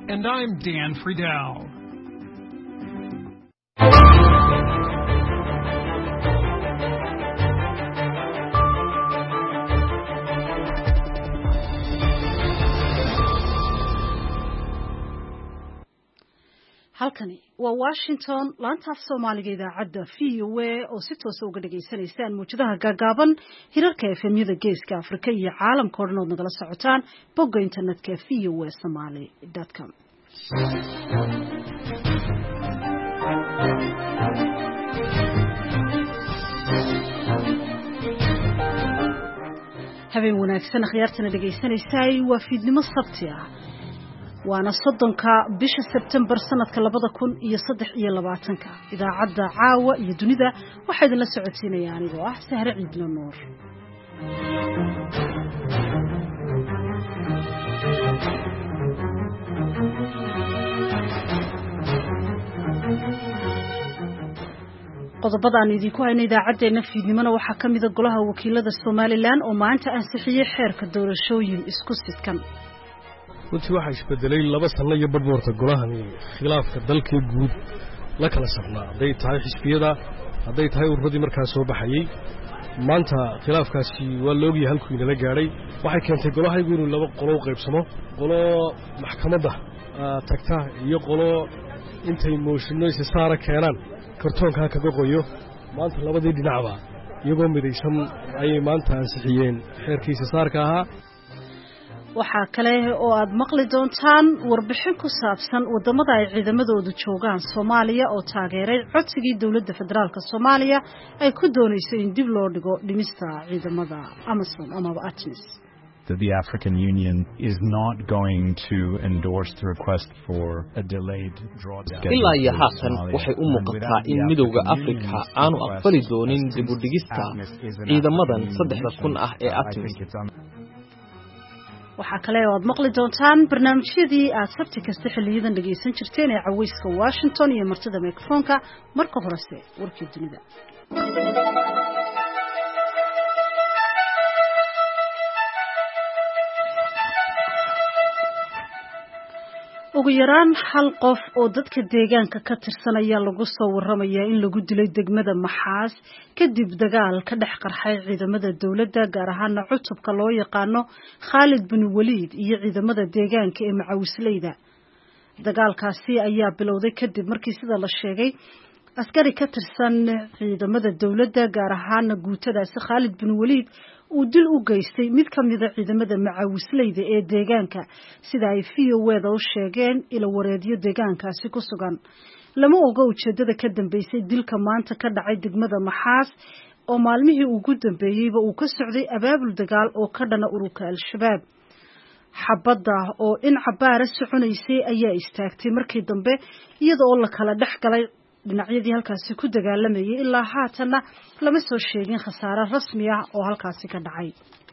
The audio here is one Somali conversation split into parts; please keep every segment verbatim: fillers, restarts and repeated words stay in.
And I'm Dan Friedel. halkani waa Washington laanta af Soomaaliga idaacadda V O A oo si toos ah uga dhageysanaysaan muujadaha gaagaaban hirarka F M-yada Geeska Afrika iyo caalamka oo dhan oo nagala socotaan bogga internetka v o a somali dot com. habeen wanaagsan akhyaartana dhageysanaysay waa fiidnimo sabti ah waana soddonka bisha September sanadka labada kun iyo saddex iyo labaatanka idaacadda caawa iyo dunida waxaa idin la socodsiinaya anigoo ah Sahre Ciidno Nuur. qodobada aan idinku hayno idaacadeena fiidnimona waxaa ka mid ah golaha wakiilada Somaliland oo maanta ansixiyay xeerka doorashooyin isku sidkan. runtii waxaa isbedelay laba sano iyo badhboorta golahan khilaafka dalka guud la kala safnaa hadday tahay xisbiyada hadday tahay ururadii markaa soo baxayay maanta khilaafkaasi waa la ogyahay halkuu inala gaadhay waxay keentay golahaygu inuu laba qolo u qaybsamo qolo maxkamadda tagta iyo qolo intay mooshinno isa saara keenaan kartoonkaa kaga qoyo maanta labadii dhinacba iyagoo midaysan ayay maanta ansixiyeen xeerkiisa saarka ahaa. waxaa kale oo aad maqli doontaan warbixin ku saabsan wadamada ay ciidamadoodu joogaan Soomaaliya oo taageeray codsigii dawladda federaalka Soomaaliya ay ku doonayso in dib loo dhigo dhimista ciidamada Amazon ama ATMIS. The African Union is not going to endorse the request for a delayed drawdown. ilaa iyo haatan waxay u muuqataa in midowga Afrika aanu aqbali doonin dib u dhigista ciidamadan saddexda kun ah ee ATMIS. waxaa kale oo aad maqli doontaan barnaamijyadii aad sabti kasta xilliyadan dhageysan jirteen ee cawayska Washington iyo martida mikrofoonka marka horese warkii dunida. ugu yaraan hal qof oo dadka deegaanka ka tirsanaya lagu soo waramayaa in lagu dilay degmada Maxaas kadib dagaal ka dhex qarxay ciidamada dawladda gaar ahaan cutubka loo yaqaano Khalid bin Walid iyo ciidamada deegaanka ee Macawisleyda. dagaalkaasi ayaa bilowday kadib markii sida la sheegay askari ka tirsan ciidamada dawladda gaar ahaan guutadaasi Khalid bin Walid uu dil u geystay mid ka mid ah ciidamada Macawisleyda ee deegaanka sida ay V O A u sheegeen ila wareediyo deegaankaasi ku sugan. lama oga ujeedada ka dambeysay dilka maanta ka dhacay degmada Maxaas oo maalmihii ugu dambeeyayba uu ka socday abaabul dagaal oo ka dhana ururka Al-Shabaab. xabadda oo in cabaara soconaysay ayaa istaagtay markii dambe iyada oo la kala dhex galay dhinacyadii halkaasi ku dagaalamayay ilaa haatana lama soo sheegin khasaare rasmi ah oo halkaasi ka dhacay.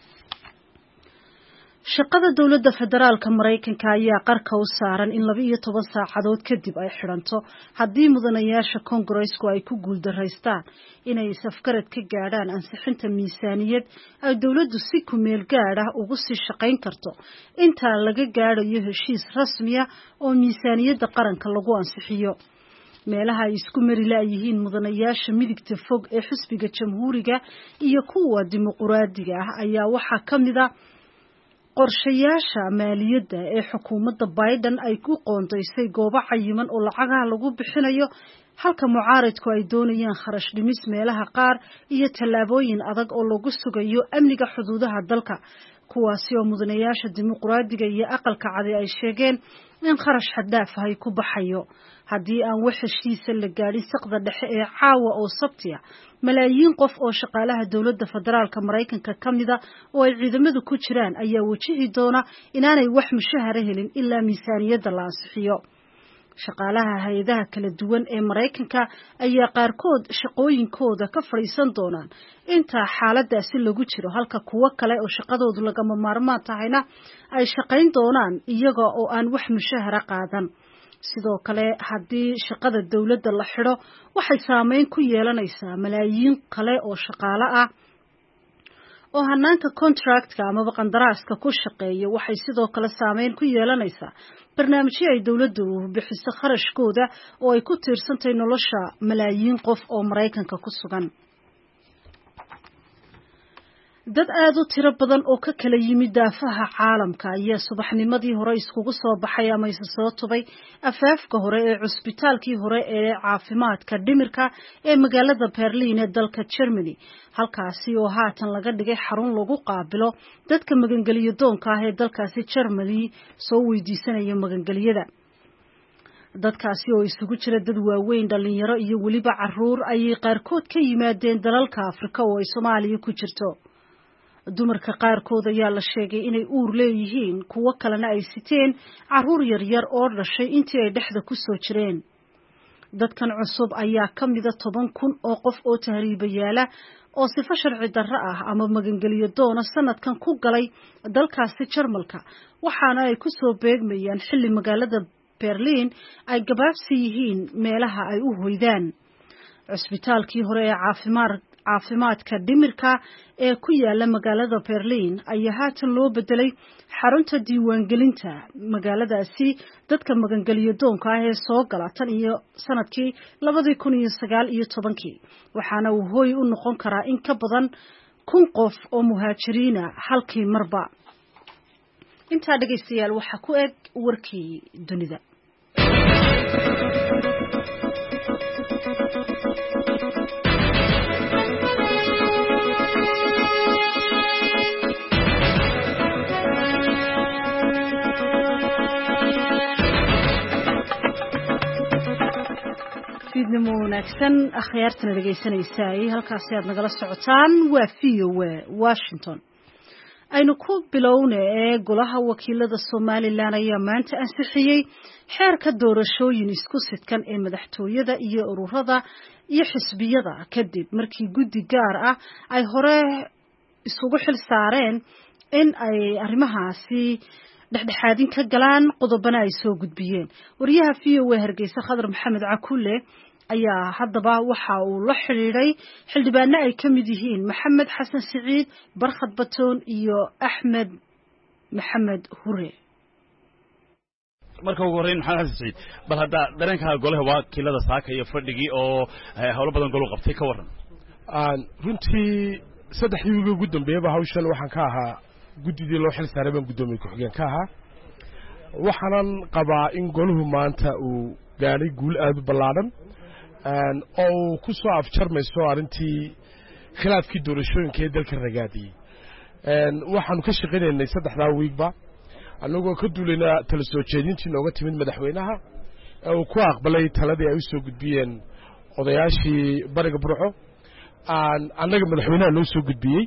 shaqada dawladda federaalka Mareykanka ayaa qarka u saaran in laba iyo toban saacadood kadib ay xiranto haddii mudanayaasha Congress-ku ay ku guuldareystaan inay safgarad ka gaadhaan ansixinta miisaaniyad ay dawladdu si ku meel gaar ah ugu sii shaqayn karto inta laga gaadhayo heshiis rasmi ah oo miisaaniyadda qaranka lagu ansixiyo. meelaha ay isku mari laayihiin mudanayaasha midigta fog ee xisbiga jamhuuriga iyo kuwa dimuqraadiga ah ayaa waxaa ka mid ah qorshayaasha maaliyadda ee xukuumadda Biden ay ku qoondaysay goobo cayiman oo lacagaha lagu bixinayo halka mucaaradku ay doonayaan kharash dhimis meelaha qaar iyo tallaabooyin adag oo lagu sugayo amniga xuduudaha dalka kuwaasi oo mudanayaasha dimuqraadiga iyo aqalka cad ay sheegeen in kharash xad dhaaf ah ay ku baxayo. haddii aan wax heshiisa la gaadhin saqda dhexe ee caawa oo sabtiya malaayiin qof oo shaqaalaha dawladda federaalka Mareykanka ka mid ah oo ay ciidamadu ku jiraan ayaa wajihi doona inaanay wax mushahar helin ilaa miisaaniyadda la ansixiyo. shaqaalaha hay'adaha kala duwan ee Mareykanka ayaa qaarkood shaqooyinkooda ka fadhiisan doonaan inta xaaladaasi lagu jiro halka kuwa kale oo shaqadoodu lagama maarmaan tahayna ay shaqayn doonaan iyaga oo aan wax mushahar qaadan. sidoo kale haddii shaqada dawladda la xidho waxay saameyn ku yeelanaysaa malaayiin kale oo shaqaale ah oo hanaanka contractka amaba qandaraaska ku shaqeeya waxay sidoo kale saameyn ku yeelanaysaa barnaamijyo ay dawladdu bixiso kharashkooda oo ay ku tiirsantay nolosha malaayiin qof oo Mareykanka ku sugan. dad aad u tiro badan oo ka kala yimid daafaha caalamka ayaa subaxnimadii hore iskugu soo baxay ama isa soo tubay afaafka hore ee cusbitaalkii hore ee caafimaadka dhimirka ee magaalada Berlin ee dalka Germany halkaasi oo haatan laga dhigay xarun lagu qaabilo dadka magangeliyo doonka ah ee dalkaasi Germany soo weydiisanaya magangeliyada. dadkaasi oo isugu jira dad waaweyn dhalinyaro iyo waliba caruur ayay qaarkood ka yimaadeen dalalka Afrika oo ay Soomaaliya ku jirto. dumarka qaarkood ayaa la sheegay inay uur leeyihiin kuwa kalena ay siteen caruur yar yar oo dhashay intii ay dhexda ku soo jireen. dadkan cusub ayaa ka mid ah toban kun oo qof oo tahriibayaala oo sifo sharci darro ah ama magangeliyo doona sanadkan ku galay dalkaasi Jarmalka waxaana ay ku soo beegmayaan xilli magaalada Berlin ay gabaabsi yihiin meelaha ay u hoydaan. cusbitaalkii hore ee caafimaad caafimaadka dhimirka ee ku yaala magaalada Berlin ayaa haatan loo bedelay xarunta diiwaangelinta magaaladaasi dadka magangeliyo doonka ah ee soo gala tan iyo sanadkii labadii kun iyo sagaal iyo tobankii waxaana uu hooy u noqon karaa in ka badan kun qof oo muhaajiriina halkii marba. intaa dhageystayaal waxa ku eg warkii dunida. fiidnimo wanaagsan akhyaartana dhageysanaysaay halkaasi aad nagala socotaan waa V O A Washington. aynu ku bilowna ee golaha wakiilada Somaliland ayaa maanta ansixiyay xeerka doorashooyin isku sidkan ee madaxtooyada iyo ururada iyo xisbiyada kadib markii guddi gaar ah ay hore isugu xil saareen in ay arrimahaasi dhexdhexaadin ka galaan qodobana ay soo gudbiyeen. wariyaha V O A Hargeysa Khadar Maxamed Cakulle ayaa haddaba waxa uu la xiriiray xildhibaano ay ka mid yihiin Maxamed Xasan Siciid, Barkhad Batoon iyo Axmed Maxamed Hure. marka ugu horeyn Maxamed Xasan Siciid bal hadda dareenka golaha wakiilada saaka iyo fadhigii oo hawlo badan gol qabtay ka waran. aan runtii saddexdii ugu dambeeyay hawshan waxaan ka ahaa guddidii loo xil saaray baan gudoomiye ku xigeen ka ahaa. waxaan qabaa in goluhu maanta uu gaaray guul aad u ballaaran oo ku soo afjarmayso arintii khilaafkii doorashooyinka ee dalka ragaadiyay. waxaanu ka shaqeynay saddexdaa wiigba anagoo ka duulayna tala soo jeedintii nooga timid madaxweynaha oo ku aqbalay taladii ay u soo gudbiyeen odayaashii bariga burco aan anaga madaxweynaha noo soo gudbiyey.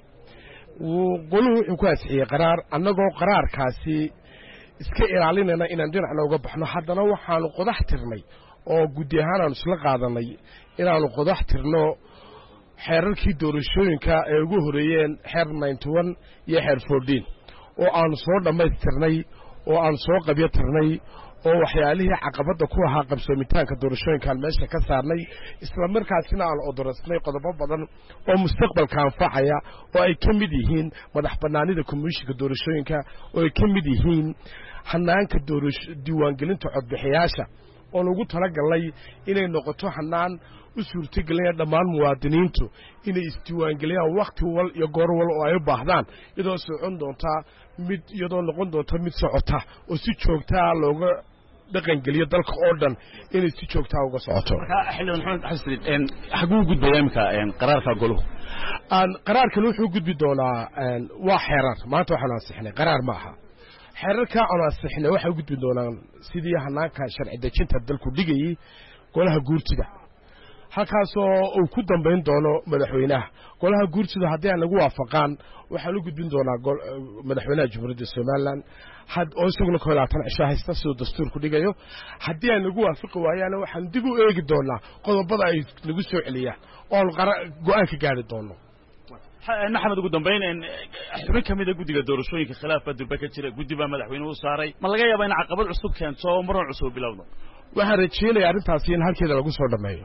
goluhu wuxuu ku ansixiyey qaraar anagoo qaraarkaasi iska ilaalinayna inaan dhinacna uga baxno haddana waxaanu qodax tirnay oo guddi ahaan aanu isla qaadanay inaanu qodax tirno xeerarkii doorashooyinka ee ugu horeeyeen xeer ninety one iyo xeer fourteen oo aanu soo dhammaystirnay oo aanu soo qabyo tirnay oo waxyaalihii caqabadda ku ahaa qabsoomitaanka doorashooyinkaan meesha ka saarnay isla markaasina aan odorasnay qodobo badan oo mustaqbalka anfacaya oo ay ka mid yihiin madax bannaanida komishinka doorashooyinka oo ay ka mid yihiin hanaanka diiwaangelinta codbixiyaasha oo lagu talagalay inay noqoto hanaan u suurtagelinaya dhammaan muwaadiniintu inay isdiiwaangeliyaan waqti wal iyo goor wal oo ay u baahdaan iyadoo socon doonta mid iyadoo noqon doonta mid socota oo si joogta looga dhaqan geliyo dalka oo dhan inay si joogta uga socoto. xildhibaan Maxamed Xasan Siciid een xaguu gudbaya imka een qaraarka goluhu aan qaraarkan wuxuu gudbi doonaa een waa xeerar maanta waxaan ansixinay qaraar ma aha xeerarka aan ansixinay waxa gudbi doonaan sidii hanaanka sharci dejinta dalku dhigayay golaha guurtida halkaasoo uu ku dambeyn doono madaxweynaha. golaha guurtida haddii aan lagu waafaqaan waxaa la gudbin doonaa madaxweynaha Jamhuuriyadda Somaliland had oo isaguna ka laatan cisho haysta soo dastuurku dhigayo. haddii aan lagu waafaqi waayana waxaan dib u eegi doonaa qodobada ay lagu soo celiyaan oo go'aan ka gaari doono. maxamed ugu dambeyn in xubin kamid ah guddiga doorashooyinka khilaafka durba ka jira guddi baa madaxweynuhu saaray ma laga yaabaa in caqabad cusub keento oo maran cusub bilowdo. waxaan rajeynayaa arrintaasi in halkeeda lagu soo dhameeyo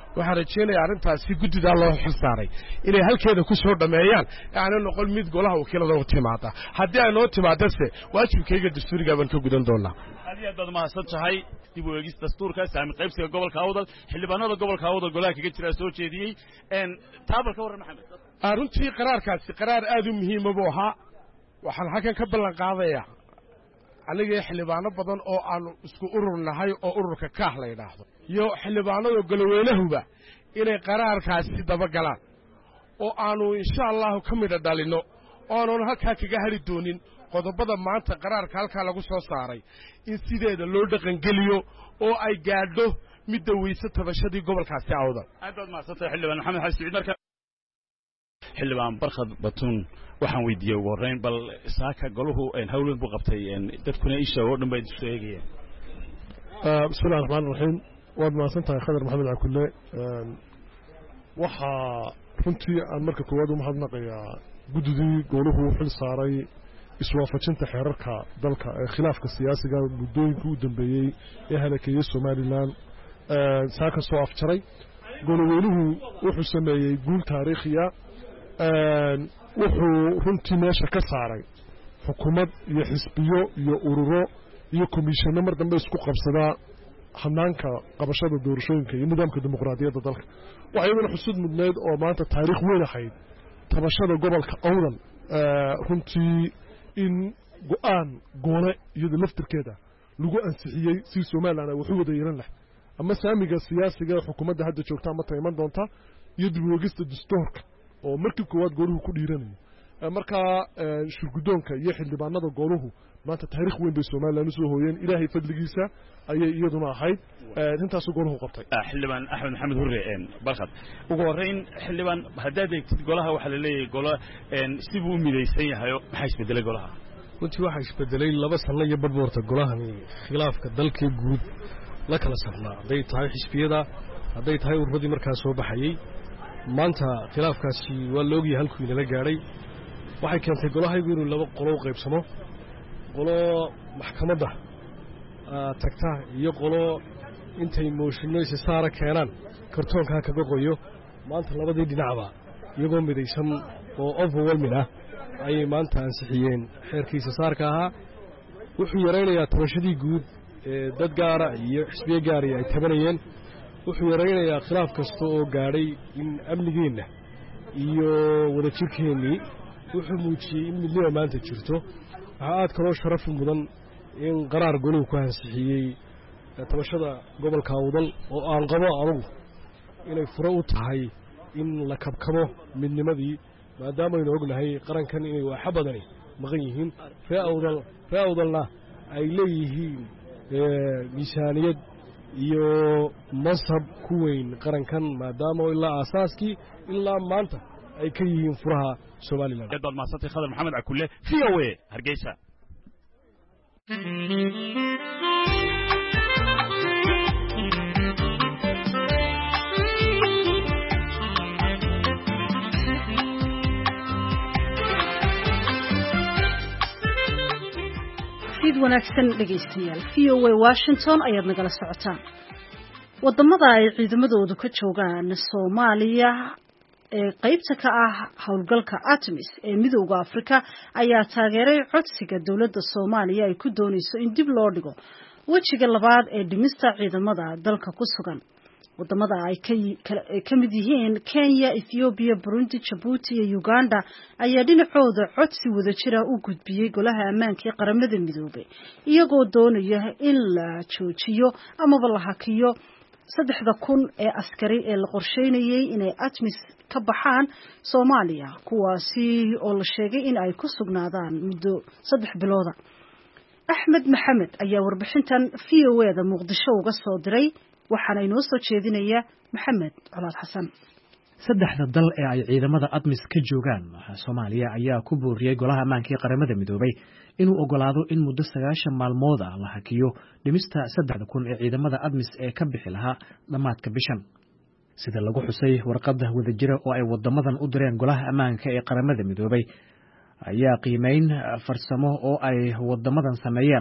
waxaan rajeynayaa arrintaasi guddidaa loo xilsaaray inay halkeeda ku soo dhammeeyaan aanay noqon mid golaha wakiilada u timaada haddii ay noo timaadase waajibkayga dastuurigaa baan ka gudan doonaa aad iyo aad baad mahadsan tahay dib u eegista dastuurka saami qaybsiga gobolka awdal xildhibaanada gobolka awdal golaha kaga jira soo jeediyey taabal ka warran maxamed runtii qaraarkaasi qaraar aad u muhiima buu ahaa waxaan halkan ka ballan qaadayaa aniga xildhibaano badan oo aanu isku urur nahay oo ururka kaah la yidhaahdo iyo xildhibaanada goloweynahuba inay qaraarkaasi dabagalaan oo aanu insha allahu ka midha dhalinno oonan halkaa kaga hari doonin qodobada maanta qaraarka halkaa lagu soo saaray in sideeda loo dhaqangeliyo oo ay gaadho midda weyse tabashadii gobolkaasi awdal aad baad mahadsantahay xildhibaan maxamed xasan siciid marka xildhibaan barkhad batuun waxaan weydiiyey ugu horreyn bal saaka golahu hawlweyn buu qabtay dadkuna isha oo dhan bay isu eegayeen bismillahi raxmaani raxiim waad mahadsan tahay khadar maxamed cakulle waxaa runtii aan marka koowaad u mahadnaqayaa guddidii gooluhu xil saaray iswaafajinta xeerarka dalka ee khilaafka siyaasiga muddooyinkii u dambeeyey ee halakeeyey somalilan saa ka soo afjaray goloweynuhu wuxuu sameeyey guul taariikhiya wuxuu runtii meesha ka saaray xukuumad iyo xisbiyo iyo ururo iyo komishanno mar dambe isku qabsadaa hanaanka qabashada doorashooyinka iyo nidaamka dimuqraadiyadda dalka waxaa iyadana xusud mudneed oo maanta taariikh weyn ahayd tabashada gobolka awdal runtii in go-aan goole iyada laftirkeeda lagu ansixiyey si somalilan ay waxu wada yeelan lahay ama saamiga siyaasiga ee xukuumadda hadda joogta ama ta iman doonta iyo dib u eegista dastuurka oo markii koowaad gooluhu ku dhiiranayo markaa shirgudoonka iyo xildhibaanada gooluhu maanta taariikh weyn bay somalilan usoo hooyeen ilaahay fadligiisa ayay iyaduna ahayd intaasuu gooluhu qabtay xildhibaan axmed maxamed hurre barkhad ugu horreyn xildhibaan haddaad eegtid golaha waxaa la leeyahay golo sibuu u midaysan yahayo maxaa isbedelay golaha runtii waxaa isbedelay laba sanno iyo badhboorta golahani khilaafka dalkii guud la kala safnaa hadday tahay xisbiyada hadday tahay ururadii markaa soo baxayey maanta khilaafkaasi waa la ogyahay halkuu inala gaadhay waxay keentay golahaygu inuu laba qolo u qaybsamo qolo maxkamadda tagta iyo qolo intay mooshinno isisaara keenaan kartoonkaa kaga qoyo maanta labadii dhinacba iyagoo midaysan oo overwhelming ah ayay maanta ansixiyeen xeerkii isisaarka ahaa wuxuu yaraynayaa tabashadii guud ee dad gaara iyo xisbiye gaari ay tabanayeen wuxuu yaraynayaa khilaaf kasta oo gaadhay in amnigeenna iyo wadajirkeennii wuxuu muujiyey in midnima maanta jirto waxaa aad kaloo sharafi mudan in qaraar goluhu ku ansixiyey tabashada gobolka awdal oo aan qabo anugu inay fure u tahay in la kabkabo midnimadii maadaamaynu ognahay qarankan inay waaxa badani maqan yihiin ree awdal ree awdalna ay leeyihiin miisaaniyad iyo masab ku weyn qarankan maadaama ilaa aasaaskii ilaa maanta ay ka yihiin furaha somalilan aad baad mahadsantay khadar maxamed cakulle v o a hargeysa wanaagsan dhegaystayaal v o a washington ayaad nagala socotaan wadamada ay ciidamadoodu ka joogaan soomaaliya ee qaybta ka ah howlgalka Artemis ee midowga Afrika ayaa taageeray codsiga dawladda Soomaaliya ay ku doonayso in dib loo dhigo wajiga labaad ee dhimista ciidamada dalka ku sugan wadamada ay ka mid yihiin Kenya, Ethiopia, Burundi, Djibouti iyo Uganda ayaa dhinacooda codsi wada jira u gudbiyay golaha ammaanka ee qaramada midoobay iyagoo doonaya in la joojiyo ama la hakiyo saddexda kun ee askari ee la qorsheynayay inay Artemis ka baxaan Soomaaliya kuwaasi oo la sheegay in ay ku sugnaadaan muddo saddex bilooda Axmed Maxamed ayaa warbixintan V O A da Muqdisho uga soo diray waxaana inoo soo jeedinaya Maxamed Colaad Xasan saddexda dal ee ay ciidamada Artemis ka joogaan Soomaaliya ayaa ku booriyay golaha ammaanka ee qaramada midoobay inuu ogolaado in muddo sagaashan maalmood ah la hakiyo dhimista saddexda kun ee ciidamada Artemis ee ka bixi lahaa dhamaadka bishan sida lagu xusay warqadda wadajira oo ay wadamadan u direen golaha ammaanka ee qaramada midoobay ayaa qiimeyn farsamo oo ay wadamadan sameeyeen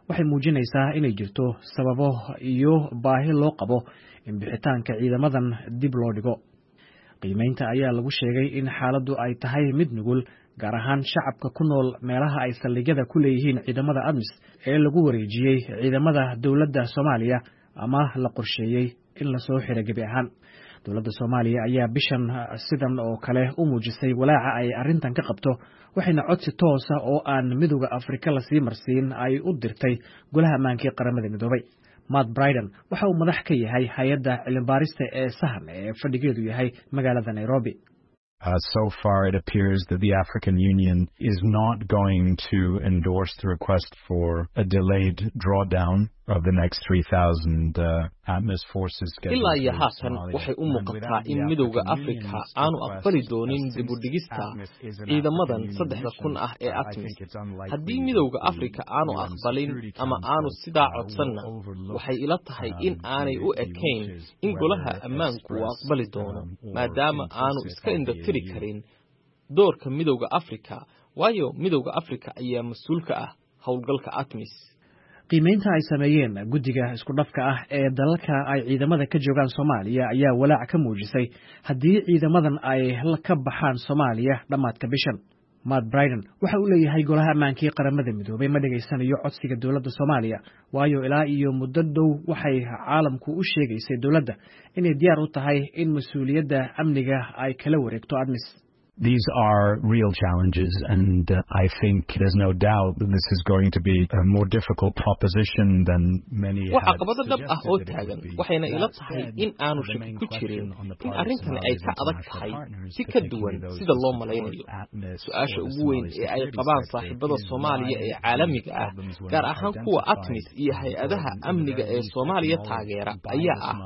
waxay muujinaysaa inay jirto sababo iyo baahi loo qabo in bixitaanka ciidamadan dib loo dhigo. qiimeynta ayaa lagu sheegay in xaaladdu ay tahay mid nugul, gaar ahaan shacabka ku nool meelaha ay saldhigyada ku leeyihiin ciidamada ADMIS ee lagu wareejiyey ciidamada dowladda Soomaaliya ama la qorsheeyey in la soo xiro gebi ahaan. dowladda Soomaaliya ayaa bishan sidan oo kale u muujisay walaaca ay arrintan ka qabto, waxayna codsi toos ah oo aan midowga Afrika la sii marsiin ay u dirtay golaha ammaanka qaramada midoobay. Matt Bryden waxa uu madax ka yahay hay'adda cilmi-baarista ee Sahan ee fadhigeedu yahay magaalada Nairobi. Uh, so far, it appears that the African Union is not going to endorse the request for a delayed drawdown of the next three thousand uh, ATMIS forces. ilaa iyo haatan waxay u muuqataa in midowga Afrika aanu aqbali doonin dib u dhigista ciidamadan saddexda kun ah ee ATMIS. haddii midowga Afrika aanu aqbalin ama aanu sidaa codsanna, waxay ila tahay in aanay u ekayn in golaha ammaanku uu aqbali doono, maadaama aanu iska indhatiri karin doorka midowga Afrika, waayo midowga Afrika ayaa mas'uul ka ah howlgalka ATMIS. qiimeynta ay sameeyeen guddiga isku dhafka ah ee dalalka ay ciidamada ka joogaan Soomaaliya ayaa walaac ka muujisay haddii ciidamadan ay ka baxaan Soomaaliya dhammaadka bishan. Matt Bryden waxa uu leeyahay golaha ammaanka qaramada midoobay ma dhageysanayo codsiga dowladda Soomaaliya, waayo ilaa iyo muddo dhow waxay caalamku u sheegaysay dowladda inay diyaar u tahay in mas'uuliyadda amniga ay kala wareegto ADMIS. These are real challenges, and uh, I think there's no doubt that this is going to be a more difficult proposition than many had waxa qabada dhab ah oo taagan, waxayna ila tahay in aanu shaki ku jirin in arrintan ay ka adag tahay si ka duwan sida loo malaynayo. su-aasha ugu weyn ee ay qabaan saaxiibada Soomaaliya ee caalamiga ah, gaar ahaan kuwa ATMIS iyo hay-adaha amniga ee Soomaaliya taageera, ayaa ah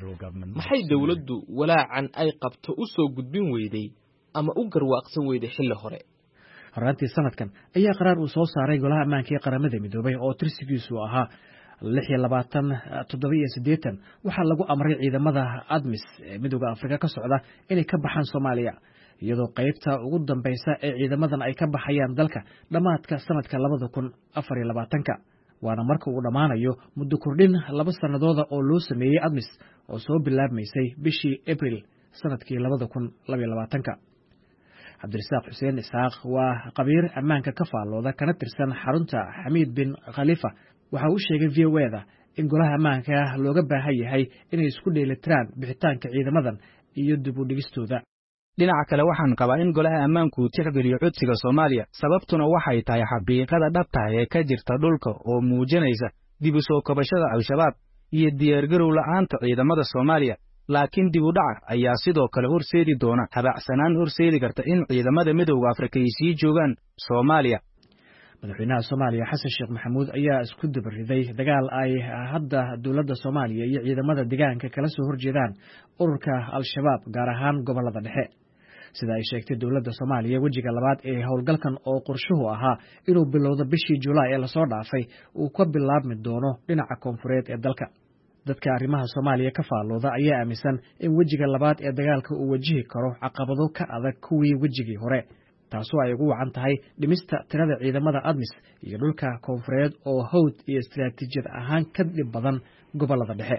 maxay dowladdu walaacan ay qabto u soo gudbin weyday ama u garwaaqsan weyday xilli hore. horaantii sanadkan ayaa qaraar uu soo saaray golaha ammaanka ee qaramada midoobay oo tirsigiisu ahaa lix iyo labaatan toddoba iyo siddeetan waxaa lagu amray ciidamada ADMIS ee midowga Afrika ka socda inay ka baxaan Soomaaliya, iyadoo qaybta ugu dambaysa ee ciidamadan ay ka baxayaan dalka dhammaadka sanadka labada kun afar iyo labaatanka. waana marka uu dhammaanayo muddo kordhin laba sanadooda oo loo sameeyey ADMIS oo soo bilaabmaysay bishii April sanadkii labada kun laba iyo labaatanka. cabdirasaaq xuseen isaaq waa qabiir ammaanka ka faallooda kana tirsan xarunta Xamiid bin Khalifa. waxa uu sheegay V O A-da in golaha ammaanka looga baahan yahay inay isku dheelitiraan bixitaanka ciidamadan iyo dib u dhigistooda. dhinaca kale waxaan qabaa in golaha ammaanku tixgeliyo codsiga Soomaaliya, sababtuna waxay tahay xaqiiqada dhabta ah ee ka jirta dhulka oo muujinaysa dib u soo kabashada Al-Shabaab iyo diyaargarow la'aanta ciidamada Soomaaliya. laakiin dib u dhac ayaa sidoo kale horseedi doona habacsanaan horseedi karta in ciidamada midowga Afrika ay sii joogaan Soomaaliya. madaxweynaha Soomaaliya Xasan Sheekh Maxamuud ayaa isku dabariday dagaal ay hadda dowladda Soomaaliya iyo ciidamada deegaanka kala soo horjeedaan ururka Al-Shabaab, gaar ahaan gobolada dhexe. sida ay sheegtay dowladda Soomaaliya, wejiga labaad ee howlgalkan oo qorshuhu ahaa inuu bilowdo bishii Juulaay ee lasoo dhaafay uu ka bilaabmi doono dhinaca koonfureed ee dalka. dadka arrimaha Soomaaliya ka faallooda ayaa aaminsan in wejiga labaad ee dagaalka uu wajihi karo caqabado ka adag kuwii wejigii hore, taasoo ay ugu wacan tahay dhimista tirada ciidamada ADMIS iyo dhulka koonfureed oo hawd iyo istiraatiijiyad ahaan ka dhib badan gobolada dhexe.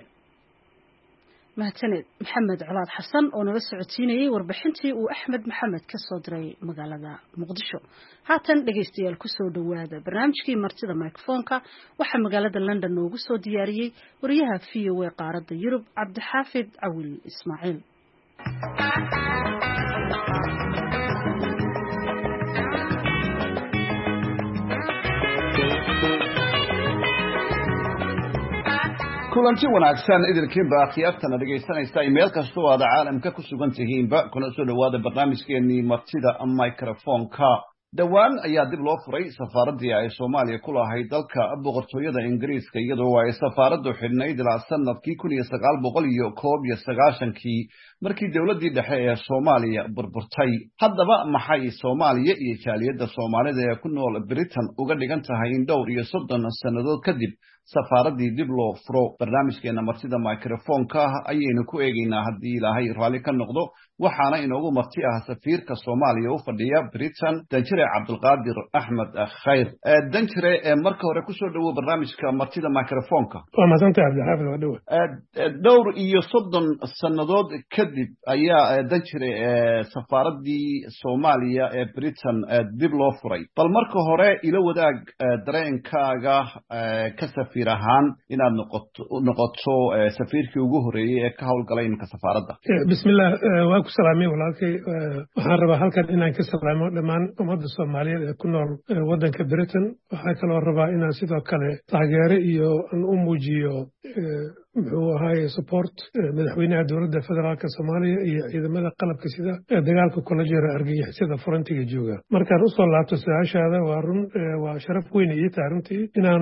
mahadsaned maxamed colaad xasan oo nala socodsiinayay warbixintii uu Axmed Maxamed ka soo diray magaalada Muqdisho. haatan dhageystayaal ku soo dhawaada barnaamijkii martida microfonka waxa magaalada London noogu soo diyaariyay wariyaha V O A qaaradda Yurub Cabdixaafid Cawil Ismaaciil. kulanti wanaagsan idinkiinba akhyaartana dhegaysanaysa meel kasta oo aad caalamka ku sugan tihiinba kuna soo dhawaada barnaamijkeenii martida microfonka. dhowaan ayaa dib loo furay safaaradii ay Soomaaliya ku lahayd dalka boqortooyada Ingiriiska, iyadoo ay safaaraddu xidhnayd ilaa sanadkii kun iyo sagaal boqol iyo koob iyo sagaashankii markii dowladii dhexe ee Soomaaliya burburtay. haddaba maxay Soomaaliya iyo jaaliyadda Soomaalida ee ku nool Britain uga dhigan tahay in dhowr iyo soddon sannadood kadib safaaradii dib loo furo barnaamijkeena martida microfonka ayaynu ku eegaynaa haddii ilaahay raalli ka noqdo waxaana inoogu marti ah safiirka Soomaaliya u fadhiya Britain Danjire Cabdulqaadir Axmed Khayr Danjire marka hore ku soo dhawo barnaamijka martida microfonka waa maasanta Cabdulxaafid waa dhawo dhowr iyo soddon sanadood kadib ayaa Danjire safaaradii Soomaaliya ee Britain dib loo furay bal marka hore ila wadaag dareenkaaga ka safiir ahaan inaad noqoto noqoto safiirkii ugu horeeyay ee ka howlgalay imka safaaradda bismillaah waa ku salaamay walaalkay waxaan rabaa halkan inaan ka salaamo dhammaan ummadda Soomaaliyeed ee ku nool waddanka Britain waxaan kaloo rabaa inaan sidoo kale taageero iyo aan u muujiyo muxuu ahaay support madaxweynaha dowladda federaalka Soomaaliya iyo ciidamada qalabka sida dagaalka kula jira argagixisada furantiga jooga markaan u soo laabto su'aashaada waa run waa sharaf weyn iyo taariintii inaan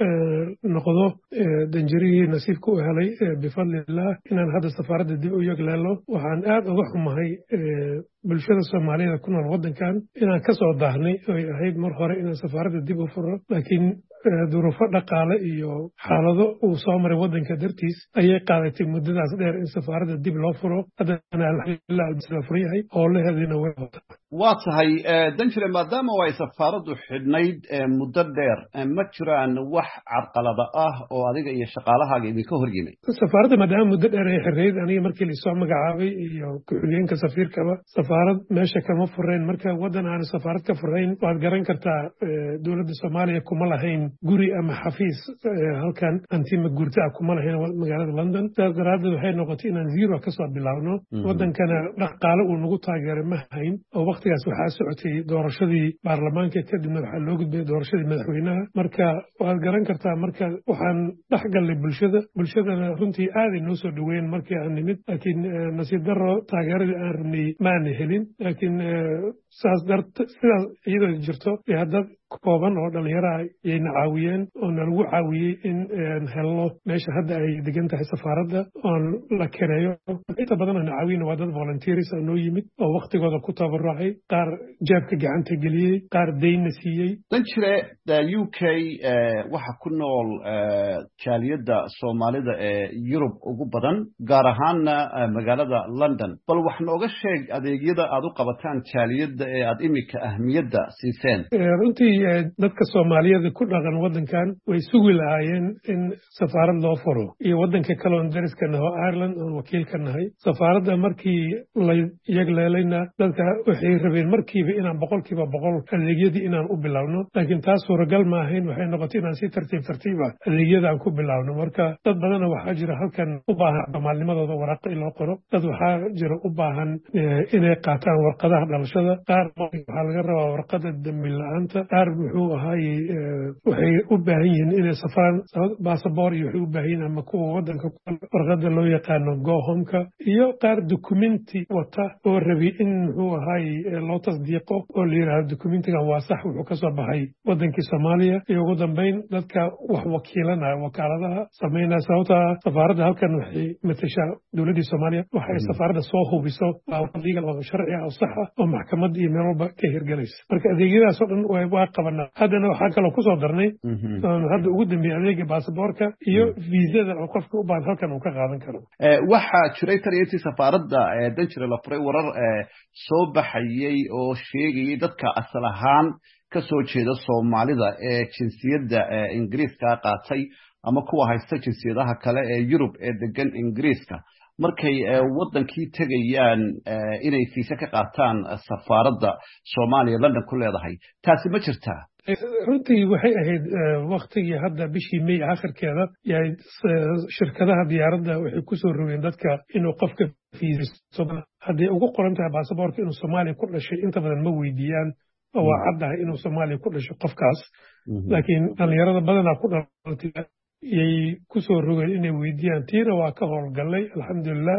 noqdo danjirihii nasiibka u helay bifadlillah inaan hadda safaaradda dib u yagleelo waxaan aad uga xumahay bulshada Soomaaliyeed ku nool waddankan inaan ka soo daahnay oo ahayd mar hore inaan safaaradda dib u furo laakiin duruufo dhaqaale iyo xaalado uu soo maray waddanka dartiis ayay qaadatay muddadaas dheer in safaaradda dib loo furo haddana alxamdulillah la furan yahay howlaheediina way wataa waa tahay Danjire maadaama ay safaaraddu xidhnayd muddo dheer ma jiraan wax carqalada ah oo adiga iyo shaqaalahaaga idinka hor yimid safaaradda maadaama muddo dheer ay xirnayd aniga markii la soo magacaabay iyo ku-xigeenka safiirkaba safaarad meesha kama fureen marka waddan aan safaarad ka furayn waad garan kartaa dowladda Soomaaliya kuma lahayn guri ama xafiis halkan antima guurta kuma lahayn magaalada London sidaas daraaddeed waxay noqotay inaan zero ka soo bilaabno waddankana dhaqaale uu nagu taageeray ma hayn oo waqtigaas waxaa socotay doorashadii baarlamaanka kadibna waxaa loo gudbay doorashadii madaxweynaha marka waad garan kartaa marka waxaan dhex galnay bulshada bulshadana runtii aaday noo soo dhaweyn markii aan nimid laakiin nasiib darro taageeradii aan rabnay maana helin laakiin sidaas darta sidaas iyadoo jirto ee haddad kooban oo dhalinyaro ah ayayna caawiyeen oo nalagu caawiyey in helno meesha hadda ay degan tahay safaaradda oon la kereeyo inta badan aan caawiyeyna waa dad volunteers oo noo yimid oo waqtigooda ku tabarucay qaar jeebka gacanta geliyey qaar deynna siiyey Danjire U K waxa ku nool jaaliyadda Soomaalida ee Yurub ugu badan gaar ahaanna magaalada London bal wax nooga sheeg adeegyada aad u qabataan jaaliyadda ee aad imika ahmiyadda siiseen runtii dadka Soomaaliyeed ku dhaqan waddankan way sugi lahaayeen in safaarad loo furo iyo waddanka kale oo dariska ah oo Ireland oo wakiil ka nahay safaaradda markii la yagleelayna dadka waxay rabeen markiiba inaan boqolkiiba boqol adeegyadii inaan u bilaawno laakiin taas suuragal ma ahayn waxay noqotay inaan si tartiib tartiib ah adeegyada aan ku bilaawno marka dad badan waxaa jira halkan u baahan Soomaalinimadooda waraaqo in loo qoro dad waxaa jira u baahan inay qaataan warqadaha dhalashada qaar waxaa laga rabaa warqada dambi la'aanta qaar wuxuu ahaay waxay u baahan yihiin inay safraan baasaboor iyo waxay u baahan yihiin ama kuwa waddanka warqada loo yaqaano go home-ka iyo qaar dukumenti wata oo rabi in muxuu ahaay loo tasdiiqo oo la yidhaahdo dukumentigan waa sax wuxuu ka soo baxay waddankii Soomaaliya iyo ugu dambeyn dadka wax wakiilanaya wakaaladaha sameynaya sababta safaaradda halkan waxay matashaa dowladdii Soomaaliya waxay safaaradda soo hubiso legal oo sharci ah oo sax ah oo maxkamad iyo meel walba ka hirgelaysa marka adeegyadaas oo dhan waa qabanaa haddana waxaa kaloo ku soo darnay hadda ugu dambeeyay adeega baasaboorka iyo viisada oo qofka u baahan halkan uu ka qaadan karo waxaa jiray tariintii safaaradda Danjire la furay warar soo baxayay oo sheegayay dadka asal ahaan ka soo jeeda Soomaalida ee jinsiyadda Ingiriiska qaatay ama kuwa haysta jinsiyadaha kale ee Yurub ee degan Ingiriiska markay waddankii tagayaan inay fiisa ka qaataan safaaradda Soomaaliya London ku leedahay taasi ma jirtaa runtii waxay ahayd waqtigii hadda bishii May aakhirkeeda yahay shirkadaha diyaaradda waxay ku soo rogeen dadka inuu qofka fiiso haddii ugu qoran tahay baasaboorka inuu Soomaaliya ku dhashay inta badan ma weydiiyaan oo waa caddahay inuu Soomaaliya ku dhashay qofkaas laakiin dhalinyarada badanaa ku dhalatay yay ku soo rogeen inay weydiiyaan tiina waa ka howlgallay alxamdulillah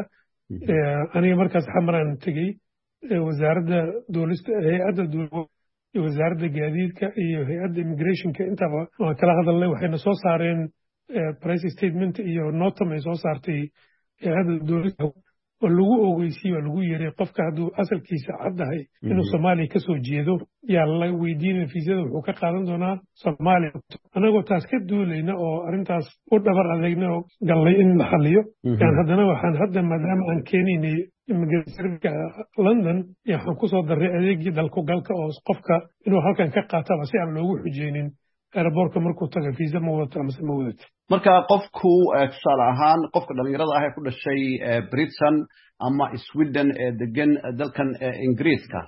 aniga markaas xamaraan tegey wasaaradda duulista hay-adda wasaaradda gaadiidka iyo hay-adda immigrationka intaba waan kala hadalnay waxayna soo saareen price statement iyo notam ay soo saartay hay-adda duulista oo lagu ogeysiiyo lagu yeeray qofka hadduu asalkiisa caddahay inuu Soomaaliya ka soo jeedo yaa la weydiinay fiisada wuxuu ka qaadan doonaa Soomaaliya anagoo taas ka duulayna oo arrintaas u dhabar adeegna oo galay in la xalliyo yaan haddana waxaan hadda maadaama aan keenaynay immigrantska London yaa waxaan kusoo darray adeegii dalku galka oo qofka inuu halkan ka qaataba si aan loogu xujeynin airportka markuu tago fiisa ma wadato ama ma wadato marka qofku tusaale ahaan qofka dhalinyarada ah ee ku dhashay Britain ama Sweden ee degan dalkan Ingiriiska